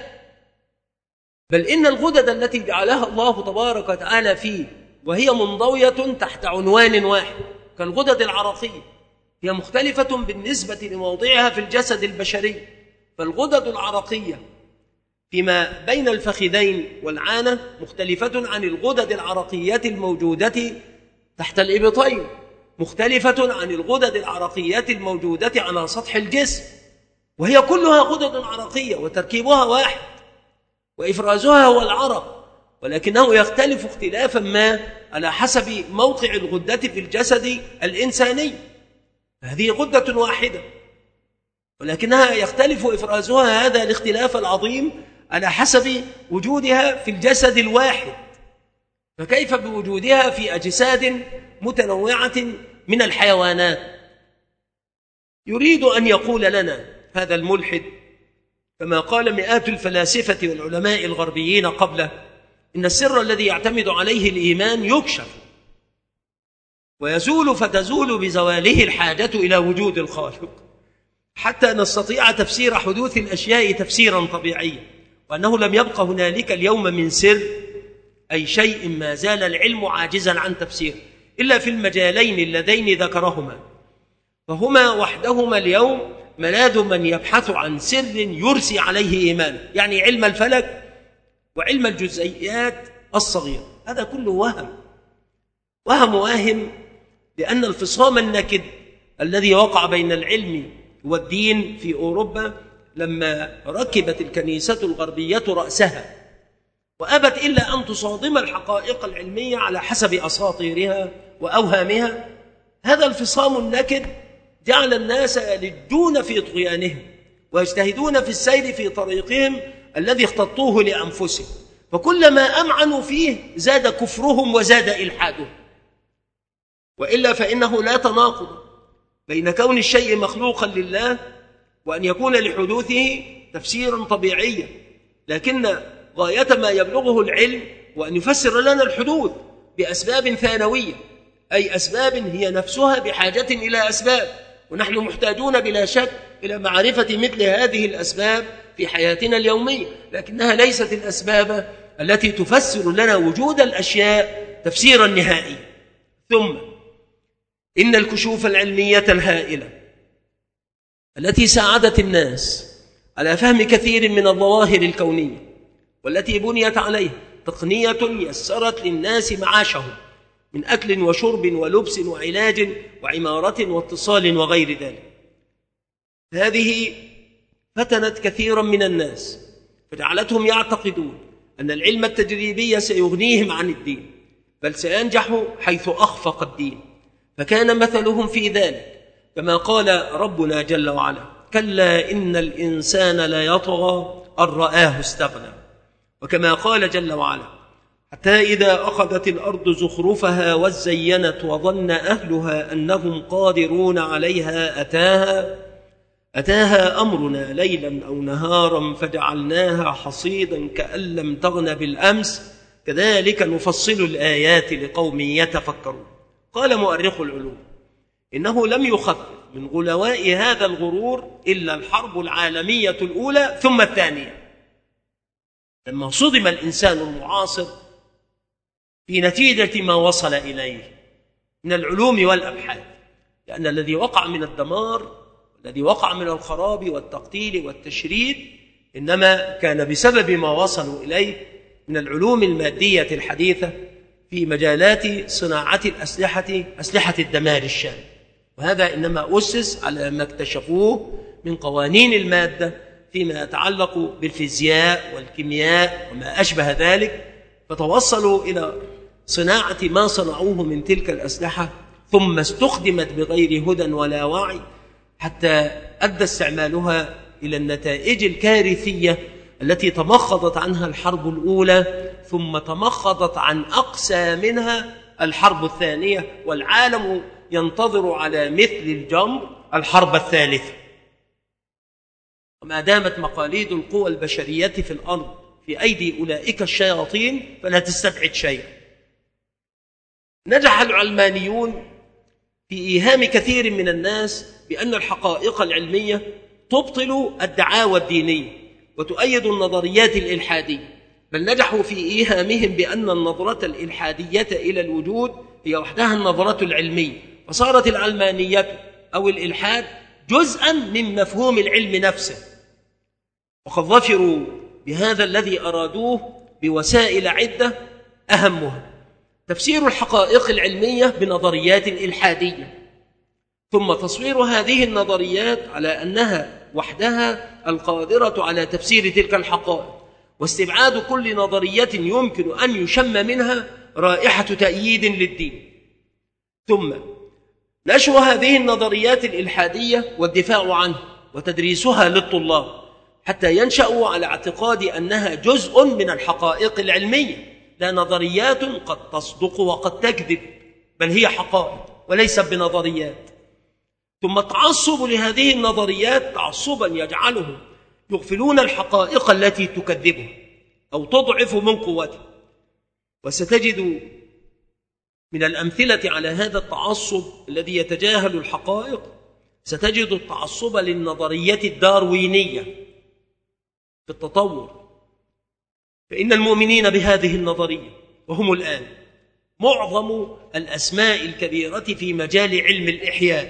بل إن الغدد التي جعلها الله تبارك وتعالى فيه وهي منضوية تحت عنوان واحد كالغدد العرقية هي مختلفة بالنسبة لموضعها في الجسد البشري. فالغدد العرقية فيما بين الفخذين والعانة مختلفة عن الغدد العرقية الموجودة تحت الإبطين، مختلفة عن الغدد العرقية الموجودة على سطح الجسم، وهي كلها غدد عرقية وتركيبها واحد وإفرازها هو العرق، ولكنه يختلف اختلافا ما على حسب موقع الغدة في الجسد الإنساني. هذه غدة واحدة ولكنها يختلف إفرازها هذا الاختلاف العظيم على حسب وجودها في الجسد الواحد، فكيف بوجودها في أجساد متنوعة من الحيوانات؟ يريد أن يقول لنا هذا الملحد كما قال مئات الفلاسفة والعلماء الغربيين قبله إن السر الذي يعتمد عليه الإيمان يكشف ويزول، فتزول بزواله الحاجة إلى وجود الخالق حتى نستطيع تفسير حدوث الأشياء تفسيرا طبيعيا، وأنه لم يبقى هنالك اليوم من سر أي شيء ما زال العلم عاجزا عن تفسيره إلا في المجالين اللذين ذكرهما، فهما وحدهما اليوم ملاذ من يبحث عن سر يرسي عليه إيمانه، يعني علم الفلك وعلم الجزئيات الصغيرة. هذا كله وهم واهم، لأن الفصام النكد الذي وقع بين العلم والدين في أوروبا لما ركبت الكنيسة الغربية رأسها وأبت إلا أن تصادم الحقائق العلمية على حسب أساطيرها وأوهامها، هذا الفصام النكد جعل الناس يلجون في طغيانهم ويجتهدون في السير في طريقهم الذي اختطوه لأنفسهم، فكلما أمعنوا فيه زاد كفرهم وزاد إلحادهم. وإلا فإنه لا تناقض بين كون الشيء مخلوقا لله وأن يكون لحدوثه تفسيرا طبيعيا، لكن غاية ما يبلغه العلم وأن يفسر لنا الحدوث بأسباب ثانوية، أي أسباب هي نفسها بحاجة إلى أسباب، ونحن محتاجون بلا شك إلى معرفة مثل هذه الأسباب في حياتنا اليومية، لكنها ليست الأسباب التي تفسر لنا وجود الأشياء تفسيرا نهائيا. ثم إن الكشوف العلمية الهائلة التي ساعدت الناس على فهم كثير من الظواهر الكونية والتي بنيت عليه تقنية يسرت للناس معاشهم من أكل وشرب ولبس وعلاج وعمارة واتصال وغير ذلك، هذه فتنت كثيرا من الناس فجعلتهم يعتقدون أن العلم التجريبي سيغنيهم عن الدين، بل سينجح حيث أخفق الدين، فكان مثلهم في ذلك كما قال ربنا جل وعلا: كلا إن الإنسان ليطغى أن رآه استغنى. وكما قال جل وعلا: حتى إذا أخذت الأرض زخرفها وزينت وظن أهلها أنهم قادرون عليها أتاها أمرنا ليلا أو نهارا فجعلناها حصيدا كأن لم تغن بالأمس كذلك نفصل الآيات لقوم يتفكرون. قال مؤرخ العلوم: إنه لم يخفف من غلواء هذا الغرور إلا الحرب العالمية الأولى ثم الثانية، لما صدم الإنسان المعاصر في نتيجة ما وصل إليه من العلوم والأبحاث، لأن الذي وقع من الدمار الذي وقع من الخراب والتقتيل والتشريد إنما كان بسبب ما وصلوا إليه من العلوم المادية الحديثة في مجالات صناعة أسلحة الدمار الشامل، وهذا إنما أسس على ما اكتشفوه من قوانين المادة فيما يتعلق بالفيزياء والكيمياء وما أشبه ذلك، فتوصلوا إلى صناعة ما صنعوه من تلك الأسلحة، ثم استخدمت بغير هدى ولا وعي حتى أدى استعمالها إلى النتائج الكارثية التي تمخضت عنها الحرب الأولى، ثم تمخضت عن أقسى منها الحرب الثانية، والعالم ينتظر على مثل الجمر الحرب الثالثة. وما دامت مقاليد القوى البشرية في الأرض في أيدي أولئك الشياطين فلا تستبعد شيئا. نجح العلمانيون في إيهام كثير من الناس بأن الحقائق العلمية تبطل الدعاوى الدينية وتؤيد النظريات الإلحادية، بل نجحوا في إيهامهم بأن النظرة الإلحادية إلى الوجود هي وحدها النظرة العلمية، فصارت العلمانية أو الإلحاد جزءا من مفهوم العلم نفسه، وقد ظفروا بهذا الذي أرادوه بوسائل عدة، أهمها تفسير الحقائق العلمية بنظريات إلحادية، ثم تصوير هذه النظريات على أنها وحدها القادرة على تفسير تلك الحقائق، واستبعاد كل نظرية يمكن أن يشم منها رائحة تأييد للدين، ثم نشر هذه النظريات الإلحادية والدفاع عنها وتدريسها للطلاب حتى ينشأوا على اعتقاد أنها جزء من الحقائق العلمية، لا نظريات قد تصدق وقد تكذب، بل هي حقائق وليست بنظريات. ثم التعصب لهذه النظريات تعصبا يجعلهم يغفلون الحقائق التي تكذبها أو تضعف من قوتها. وستجد من الأمثلة على هذا التعصب الذي يتجاهل الحقائق، ستجد التعصب للنظرية الداروينية في التطور، فإن المؤمنين بهذه النظرية وهم الآن معظم الأسماء الكبيرة في مجال علم الإحياء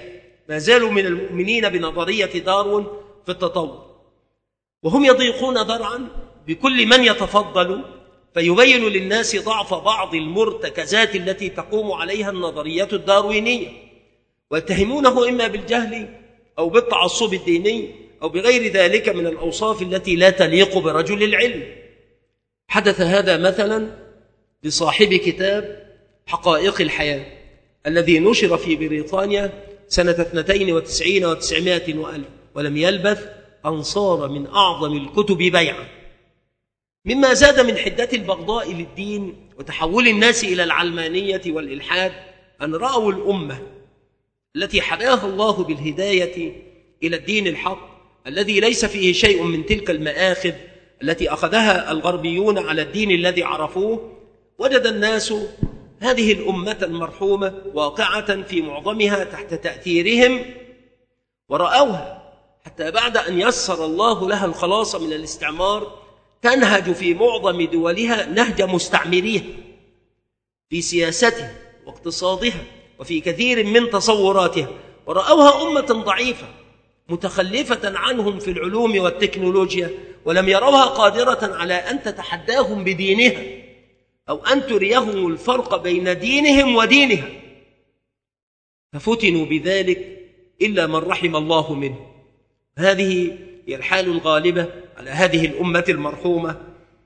ما زالوا من المؤمنين بنظرية داروين في التطور، وهم يضيقون ذرعا بكل من يتفضل فيبين للناس ضعف بعض المرتكزات التي تقوم عليها النظريات الداروينية، ويتهمونه إما بالجهل أو بالتعصب الديني أو بغير ذلك من الأوصاف التي لا تليق برجل العلم. حدث هذا مثلا لصاحب كتاب حقائق الحياة الذي نشر في بريطانيا سنة 92 و900 وألف، ولم يلبث أن صار من أعظم الكتب بيعا. مما زاد من حدة البغضاء للدين وتحول الناس إلى العلمانية والإلحاد أن رأوا الأمة التي حداها الله بالهداية إلى الدين الحق الذي ليس فيه شيء من تلك المآخذ التي أخذها الغربيون على الدين الذي عرفوه. وجد الناس هذه الأمة المرحومة واقعة في معظمها تحت تأثيرهم، ورأوها حتى بعد أن يسر الله لها الخلاص من الاستعمار تنهج في معظم دولها نهج مستعمريها في سياستها واقتصادها وفي كثير من تصوراتها، ورأوها أمة ضعيفة متخلفة عنهم في العلوم والتكنولوجيا، ولم يروها قادرة على أن تتحداهم بدينها أو أن تريهم الفرق بين دينهم ودينها، ففتنوا بذلك إلا من رحم الله منه. هذه هي الحال الغالبة على هذه الأمة المرحومة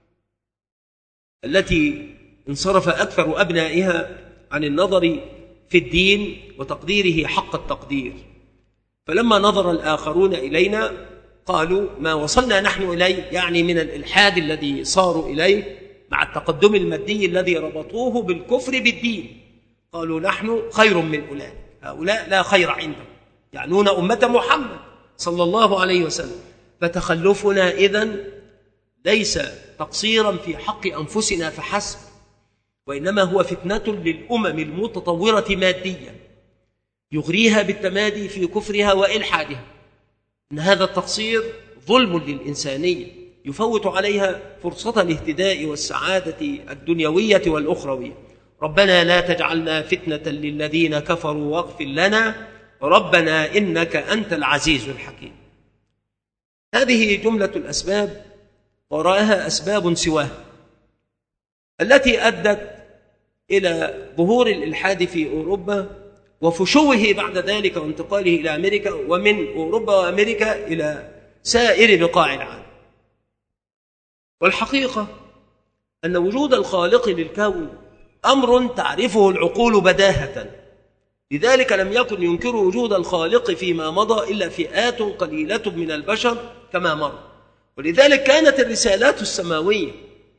التي انصرف أكثر أبنائها عن النظر في الدين وتقديره حق التقدير. فلما نظر الآخرون إلينا قالوا ما وصلنا نحن إليه، يعني من الإلحاد الذي صاروا إليه مع التقدم المادي الذي ربطوه بالكفر بالدين، قالوا نحن خير من أولئك، هؤلاء لا خير عندهم، يعنون أمة محمد صلى الله عليه وسلم. فتخلفنا إذن ليس تقصيرا في حق أنفسنا فحسب، وإنما هو فتنة للأمم المتطورة ماديا يغريها بالتمادي في كفرها وإلحادها. إن هذا التقصير ظلم للإنسانية يفوت عليها فرصة الاهتداء والسعادة الدنيوية والأخروية. ربنا لا تجعلنا فتنة للذين كفروا واغفر لنا ربنا إنك أنت العزيز الحكيم. هذه جملة الأسباب، وراءها أسباب سواها التي أدت إلى ظهور الإلحاد في أوروبا وفشوه بعد ذلك وانتقاله إلى أمريكا، ومن أوروبا وأمريكا إلى سائر بقاع العالم. والحقيقة أن وجود الخالق للكون أمر تعرفه العقول بداهة، لذلك لم يكن ينكر وجود الخالق فيما مضى إلا فئات قليلة من البشر كما مر. ولذلك كانت الرسالات السماوية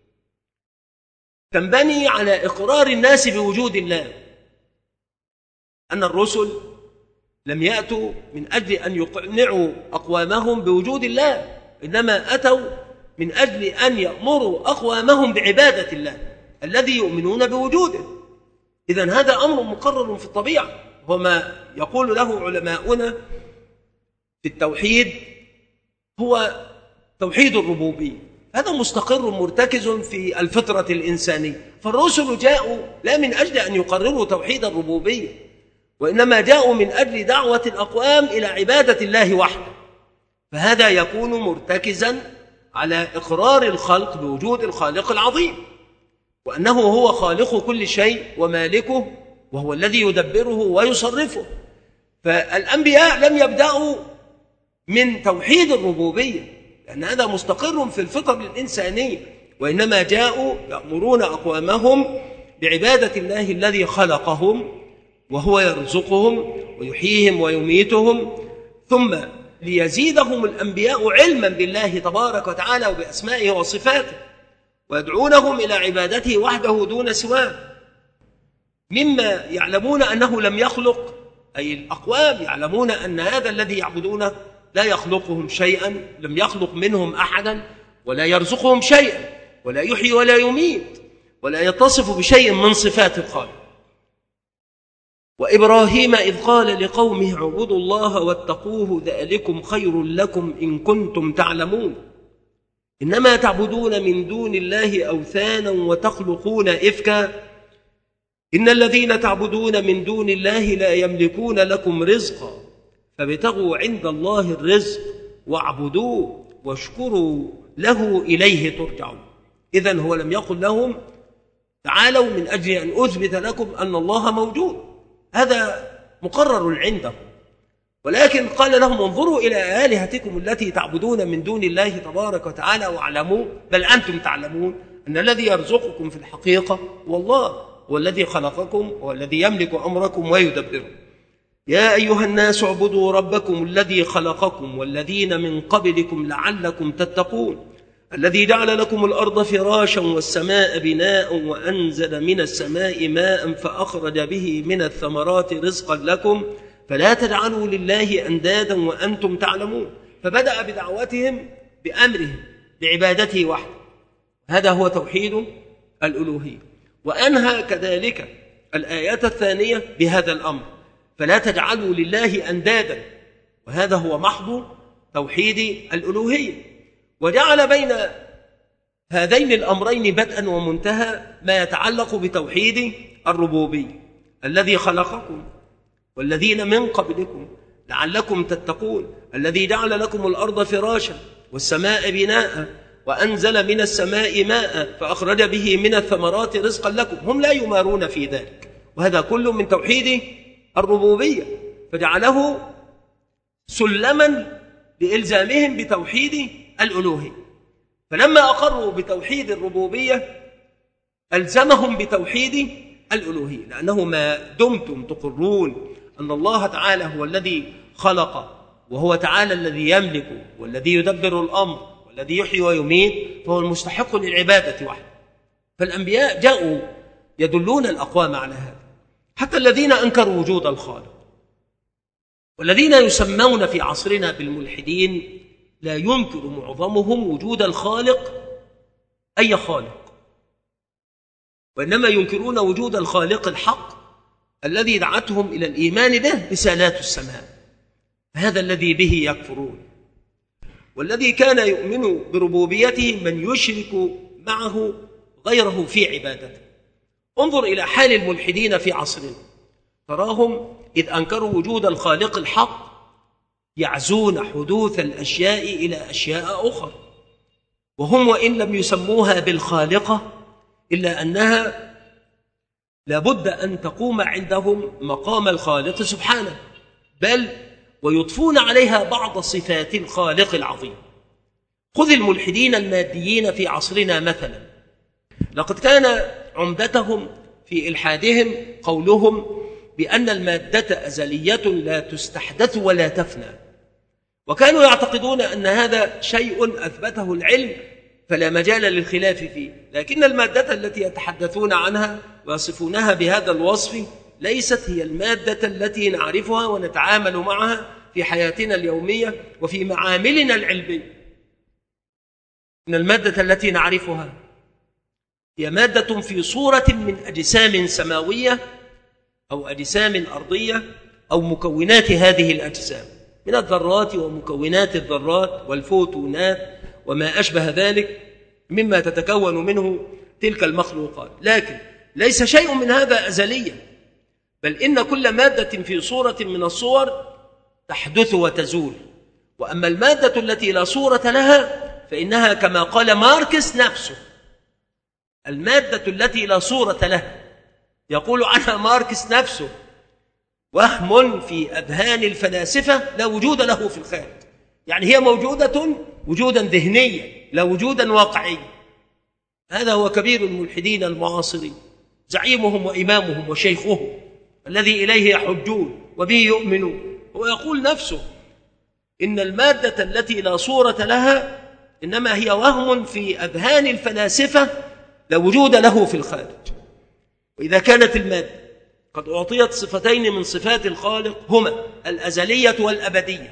تنبني على إقرار الناس بوجود الله، أن الرسل لم يأتوا من أجل أن يقنعوا أقوامهم بوجود الله، إنما أتوا من أجل أن يأمروا أقوامهم بعبادة الله الذي يؤمنون بوجوده. إذن هذا أمر مقرر في الطبيعة، وما يقول له علماؤنا في التوحيد هو توحيد الربوبية، هذا مستقر مرتكز في الفطرة الإنسانية. فالرسل جاءوا لا من أجل أن يقرروا توحيد الربوبية، وإنما جاءوا من أجل دعوة الأقوام إلى عبادة الله وحده، فهذا يكون مرتكزا على إقرار الخلق بوجود الخالق العظيم، وأنه هو خالق كل شيء ومالكه، وهو الذي يدبره ويصرفه. فالأنبياء لم يبدأوا من توحيد الربوبية لأن هذا مستقر في الفطر الإنسانية، وإنما جاءوا يأمرون أقوامهم بعبادة الله الذي خلقهم وهو يرزقهم ويحييهم ويميتهم، ثم ليزيدهم الأنبياء علما بالله تبارك وتعالى وبأسمائه وصفاته، ويدعونهم إلى عبادته وحده دون سواه، مما يعلمون أنه لم يخلق، أي الأقوام يعلمون أن هذا الذي يعبدونه لا يخلقهم شيئا، لم يخلق منهم أحدا، ولا يرزقهم شيئا، ولا يحيي ولا يميت، ولا يتصف بشيء من صفات الخالق. وإبراهيم إذ قال لقومه اعبدوا الله واتقوه ذلكم خير لكم إن كنتم تعلمون إنما تعبدون من دون الله أوثانا وتخلقون إفكا إن الذين تعبدون من دون الله لا يملكون لكم رزقا فابتغوا عند الله الرزق واعبدوه واشكروا له إليه ترجعون. إذن هو لم يقل لهم تعالوا من أجل أن أثبت لكم أن الله موجود، هذا مقرر عندهم، ولكن قال لهم انظروا إلى آلهتكم التي تعبدون من دون الله تبارك وتعالى واعلموا، بل أنتم تعلمون، أن الذي يرزقكم في الحقيقة هو الله، والذي خلقكم والذي يملك أمركم ويدبره. يا أيها الناس اعبدوا ربكم الذي خلقكم والذين من قبلكم لعلكم تتقون، الذي جعل لكم الأرض فراشا والسماء بناء وأنزل من السماء ماء فأخرج به من الثمرات رزقا لكم فلا تجعلوا لله أندادا وأنتم تعلمون. فبدأ بدعوتهم بأمرهم بعبادته وحده، هذا هو توحيد الألوهية، وأنهى كذلك الآيات الثانية بهذا الأمر فلا تجعلوا لله أندادا، وهذا هو محض توحيد الألوهية. وجعل بين هذين الأمرين بدءا ومنتهى ما يتعلق بتوحيد الربوبية، الذي خلقكم والذين من قبلكم لعلكم تتقون، الذي جعل لكم الأرض فراشا والسماء بناء وأنزل من السماء ماء فأخرج به من الثمرات رزقا لكم. هم لا يمارون في ذلك، وهذا كله من توحيد الربوبية، فجعله سلما لإلزامهم بتوحيد الألوهية. فلما أقروا بتوحيد الربوبية ألزمهم بتوحيد الألوهية، لأنه ما دمتم تقرون أن الله تعالى هو الذي خلق، وهو تعالى الذي يملك والذي يدبر الأمر والذي يحيي ويميت، فهو المستحق للعبادة وحده. فالأنبياء جاءوا يدلون الأقوام على هذا، حتى الذين أنكروا وجود الخالق والذين يسمون في عصرنا بالملحدين لا ينكر معظمهم وجود الخالق أي خالق، وإنما ينكرون وجود الخالق الحق الذي دعتهم إلى الإيمان به رسالات السماء، هذا الذي به يكفرون. والذي كان يؤمن بربوبيته من يشرك معه غيره في عبادته. انظر إلى حال الملحدين في عصرنا، تراهم إذ أنكروا وجود الخالق الحق يعزون حدوث الأشياء إلى أشياء أخرى، وهم وإن لم يسموها بالخالقة إلا أنها لابد أن تقوم عندهم مقام الخالق سبحانه، بل ويضفون عليها بعض صفات الخالق العظيم. خذ الملحدين الماديين في عصرنا مثلا، لقد كان عمدتهم في إلحادهم قولهم بأن المادة أزلية لا تستحدث ولا تفنى، وكانوا يعتقدون أن هذا شيء أثبته العلم فلا مجال للخلاف فيه، لكن المادة التي يتحدثون عنها ويصفونها بهذا الوصف ليست هي المادة التي نعرفها ونتعامل معها في حياتنا اليومية وفي معاملنا العلمية. إن المادة التي نعرفها هي مادة في صورة من أجسام سماوية أو أجسام أرضية أو مكونات هذه الأجسام من الذرات ومكونات الذرات والفوتونات وما أشبه ذلك مما تتكون منه تلك المخلوقات، لكن ليس شيء من هذا أزليا، بل إن كل مادة في صورة من الصور تحدث وتزول. وأما المادة التي لا صورة لها فإنها كما قال ماركس نفسه، المادة التي لا صورة لها يقول عنها ماركس نفسه وهم في أذهان الفلاسفة لا وجود له في الخارج، يعني هي موجودة وجودا ذهنيا لا وجودا واقعيا. هذا هو كبير الملحدين المعاصرين، زعيمهم وإمامهم وشيخهم الذي إليه يحجون وبه يؤمنون، هو يقول نفسه إن المادة التي لا صورة لها إنما هي وهم في أذهان الفلاسفة لا وجود له في الخارج. وإذا كانت المادة قد أعطيت صفتين من صفات الخالق هما الأزلية والأبدية،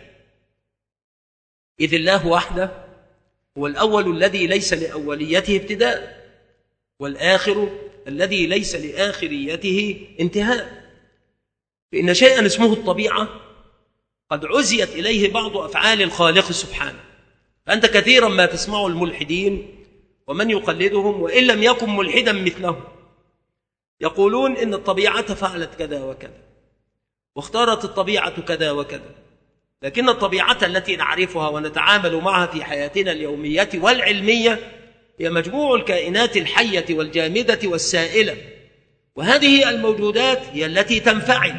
إذ الله وحده هو الأول الذي ليس لأوليته ابتداء، والآخر الذي ليس لآخريته انتهاء. فإن شيئا اسمه الطبيعة قد عزيت إليه بعض أفعال الخالق سبحانه، فأنت كثيرا ما تسمع الملحدين ومن يقلدهم وإن لم يكن ملحدا مثلهم يقولون إن الطبيعة فعلت كذا وكذا واختارت الطبيعة كذا وكذا، لكن الطبيعة التي نعرفها ونتعامل معها في حياتنا اليومية والعلمية هي مجموع الكائنات الحية والجامدة والسائلة، وهذه الموجودات هي التي تنفعل،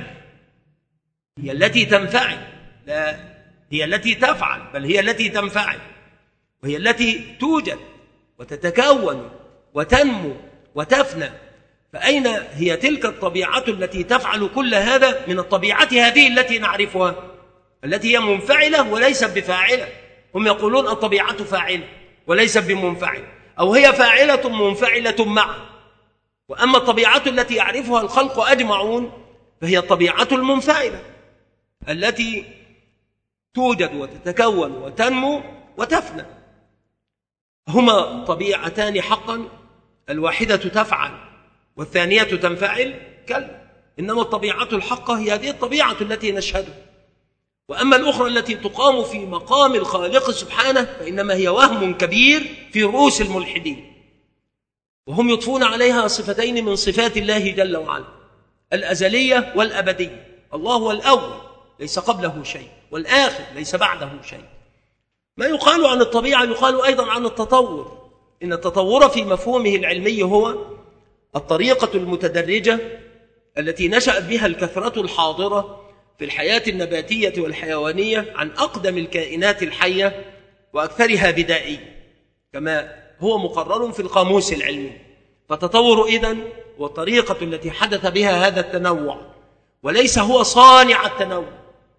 لا هي التي تفعل، بل هي التي تنفعل، وهي التي توجد وتتكون وتنمو وتفنى. فأين هي تلك الطبيعة التي تفعل كل هذا من الطبيعة هذه التي نعرفها، التي هي منفعلة وليست بفاعلة؟ هم يقولون الطبيعة فاعلة وليست بمنفعلة، أو هي فاعلة منفعلة معا. وأما الطبيعة التي يعرفها الخلق أجمعون فهي الطبيعة المنفعلة التي توجد وتتكون وتنمو وتفنى. هما طبيعتان حقا، الواحدة تفعل والثانية تنفعل، كلا، إنما الطبيعة الحقة هي هذه الطبيعة التي نشهدها. وأما الأخرى التي تقام في مقام الخالق سبحانه فإنما هي وهم كبير في رؤوس الملحدين، وهم يضفون عليها صفتين من صفات الله جل وعلا: الأزلية والأبدية. الله هو الأول ليس قبله شيء، والآخر ليس بعده شيء. ما يقال عن الطبيعة يقال أيضا عن التطور. إن التطور في مفهومه العلمي هو الطريقة المتدرجة التي نشأت بها الكثرة الحاضرة في الحياة النباتية والحيوانية عن أقدم الكائنات الحية وأكثرها بدائية، كما هو مقرر في القاموس العلمي. فتطور إذن هو الطريقة التي حدث بها هذا التنوع، وليس هو صانع التنوع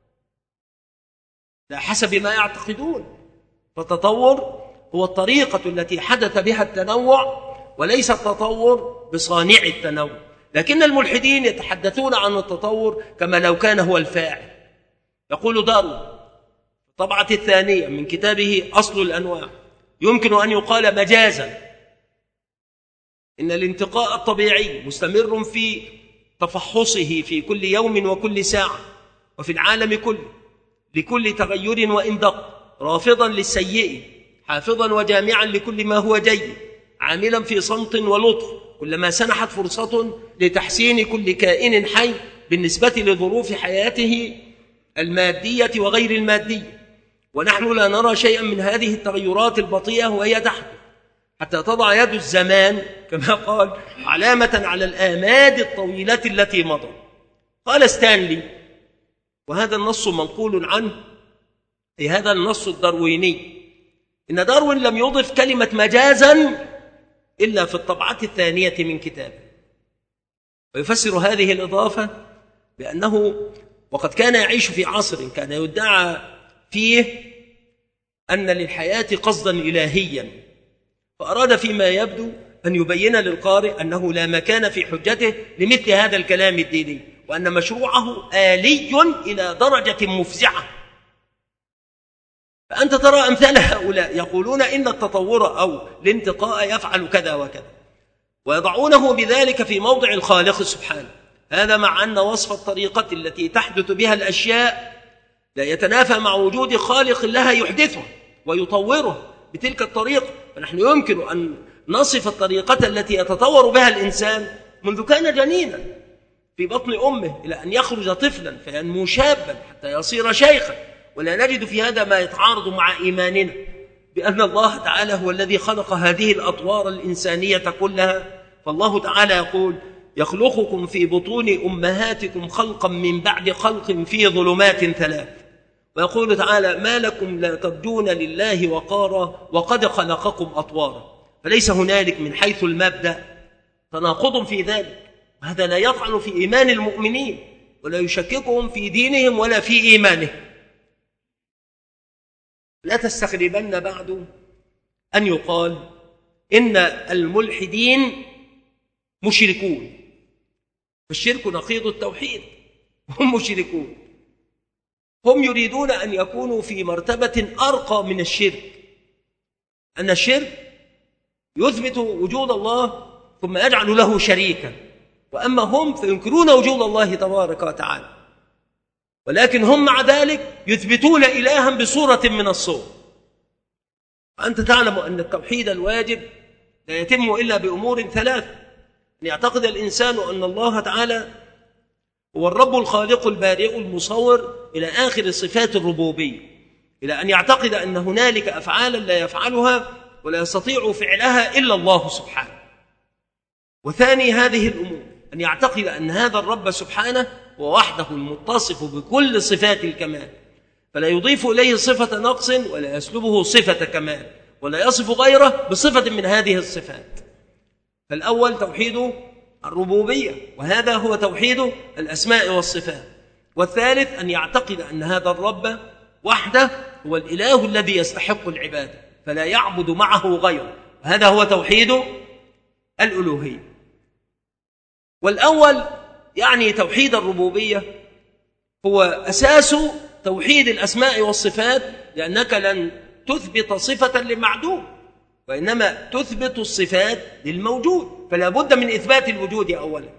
لا حسب ما يعتقدون. فالتطور هو الطريقة التي حدث بها التنوع، وليس التطور بصانع التنوع. لكن الملحدين يتحدثون عن التطور كما لو كان هو الفاعل. يقول داروين في الطبعة الثانية من كتابه أصل الأنواع: يمكن أن يقال مجازا إن الانتقاء الطبيعي مستمر في تفحصه في كل يوم وكل ساعة وفي العالم كله، لكل تغير وإن دق، رافضا للسيء، حافظا وجامعا لكل ما هو جيد، عاملا في صمت ولطف كلما سنحت فرصة لتحسين كل كائن حي بالنسبة لظروف حياته المادية وغير المادية. ونحن لا نرى شيئا من هذه التغيرات البطيئة وهي تحدث حتى تضع يد الزمان كما قال علامة على الآماد الطويلة التي مضت. قال ستانلي، وهذا النص منقول عنه، أي هذا النص الدارويني، إن داروين لم يضف كلمة مجازا إلا في الطبعة الثانية من كتابه. ويفسر هذه الإضافة بأنه وقد كان يعيش في عصر كان يدعى فيه أن للحياة قصدا إلهيا، فأراد فيما يبدو أن يبين للقارئ أنه لا مكان في حجته لمثل هذا الكلام الديني، وأن مشروعه آلي إلى درجة مفزعة. فأنت ترى أمثال هؤلاء يقولون إن التطور أو الانتقاء يفعل كذا وكذا، ويضعونه بذلك في موضع الخالق سبحانه. هذا مع أن وصف الطريقة التي تحدث بها الأشياء لا يتنافى مع وجود خالق لها يحدثه ويطوره بتلك الطريقة. فنحن يمكن أن نصف الطريقة التي يتطور بها الإنسان منذ كان جنينا في بطن أمه إلى أن يخرج طفلا فينمو شابا حتى يصير شيخا، ولا نجد في هذا ما يتعارض مع إيماننا بأن الله تعالى هو الذي خلق هذه الأطوار الإنسانية كلها. فالله تعالى يقول: يخلقكم في بطون أمهاتكم خلقا من بعد خلق في ظلمات ثلاث. ويقول تعالى: ما لكم لا ترجون لله وقارا وقد خلقكم أطوارا. فليس هنالك من حيث المبدأ تناقض في ذلك، وهذا لا يطعن في إيمان المؤمنين ولا يشككهم في دينهم ولا في إيمانهم. لا تستغربن بعد أن يقال إن الملحدين مشركون، فالشرك نقيض التوحيد، هم مشركون. هم يريدون أن يكونوا في مرتبة أرقى من الشرك، أن الشرك يثبت وجود الله ثم يجعل له شريكا، وأما هم فينكرون وجود الله تبارك وتعالى، ولكن هم مع ذلك يثبتون إلها بصورة من الصور. وأنت تعلم أن التوحيد الواجب لا يتم إلا بأمور ثلاث: أن يعتقد الإنسان أن الله تعالى هو الرب الخالق البارئ المصور إلى آخر صفات الربوبية، إلى أن يعتقد أن هنالك أفعالا لا يفعلها ولا يستطيع فعلها إلا الله سبحانه. وثاني هذه الأمور أن يعتقد أن هذا الرب سبحانه هو وحده المتصف بكل صفات الكمال، فلا يضيف إليه صفة نقص ولا يسلبه صفة كمال، ولا يصف غيره بصفة من هذه الصفات. فالأول توحيد الربوبية، وهذا هو توحيد الأسماء والصفات. والثالث أن يعتقد أن هذا الرب وحده هو الإله الذي يستحق العبادة فلا يعبد معه غيره، وهذا هو توحيد الألوهية. والأول يعني توحيد الربوبية هو أساس توحيد الأسماء والصفات، لأنك لن تثبت صفة لمعدوم، وإنما تثبت الصفات للموجود، فلا بد من إثبات الوجود أولا.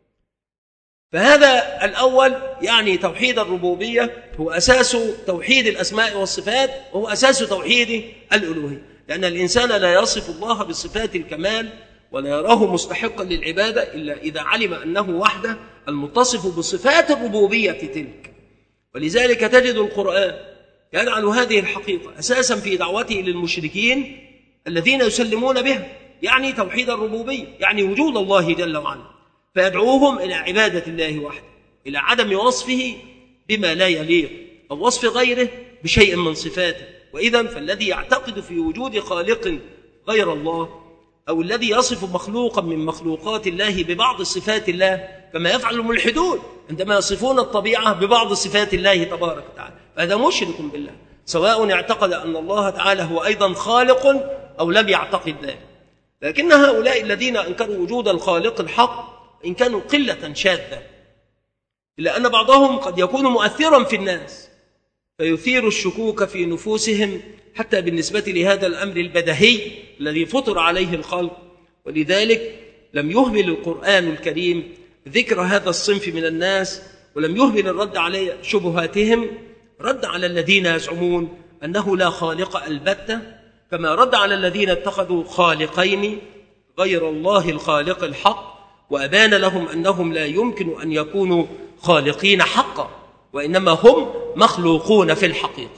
فهذا الأول يعني توحيد الربوبية هو أساس توحيد الأسماء والصفات، وهو أساس توحيد الألوهية، لأن الإنسان لا يصف الله بصفات الكمال ولا يراه مستحقا للعبادة إلا إذا علم أنه وحده المتصف بصفات الربوبية تلك. ولذلك تجد القرآن يجعل هذه الحقيقة أساسا في دعوته للمشركين الذين يسلمون بها، يعني توحيد الربوبية، يعني وجود الله جل وعلا، فيدعوهم إلى عبادة الله وحده، إلى عدم وصفه بما لا يليق أو وصف غيره بشيء من صفاته. وإذن فالذي يعتقد في وجود خالق غير الله، أو الذي يصف مخلوقا من مخلوقات الله ببعض صفات الله، كما يفعل الملحدون عندما يصفون الطبيعة ببعض صفات الله تبارك وتعالى، فهذا مشرك بالله، سواء اعتقد أن الله تعالى هو أيضا خالق أو لم يعتقد ذلك. لكن هؤلاء الذين أنكروا وجود الخالق الحق إن كانوا قلة شاذة، إلا أن بعضهم قد يكون مؤثرا في الناس فيثير الشكوك في نفوسهم حتى بالنسبة لهذا الأمر البديهي الذي فطر عليه الخلق. ولذلك لم يهمل القرآن الكريم ذكر هذا الصنف من الناس، ولم يهمل الرد على شبهاتهم، رد على الذين يزعمون أنه لا خالق البتة، كما رد على الذين اتخذوا خالقين غير الله الخالق الحق، وأبان لهم أنهم لا يمكن أن يكونوا خالقين حقا، وإنما هم مخلوقون في الحقيقة.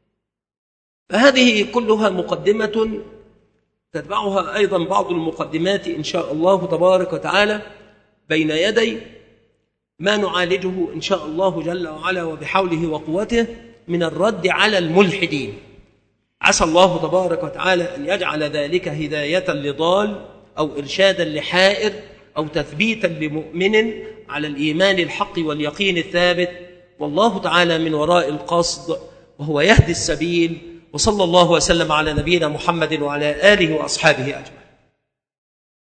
فهذه كلها مقدمة تتبعها أيضا بعض المقدمات إن شاء الله تبارك وتعالى بين يدي ما نعالجه إن شاء الله جل وعلا وبحوله وقوته من الرد على الملحدين. عسى الله تبارك وتعالى أن يجعل ذلك هداية لضال أو إرشادا لحائر أو تثبيتا لمؤمن على الإيمان الحق واليقين الثابت، والله تعالى من وراء القصد وهو يهدي السبيل. وصلى الله وسلم على نبينا محمد وعلى آله وأصحابه أجمعين.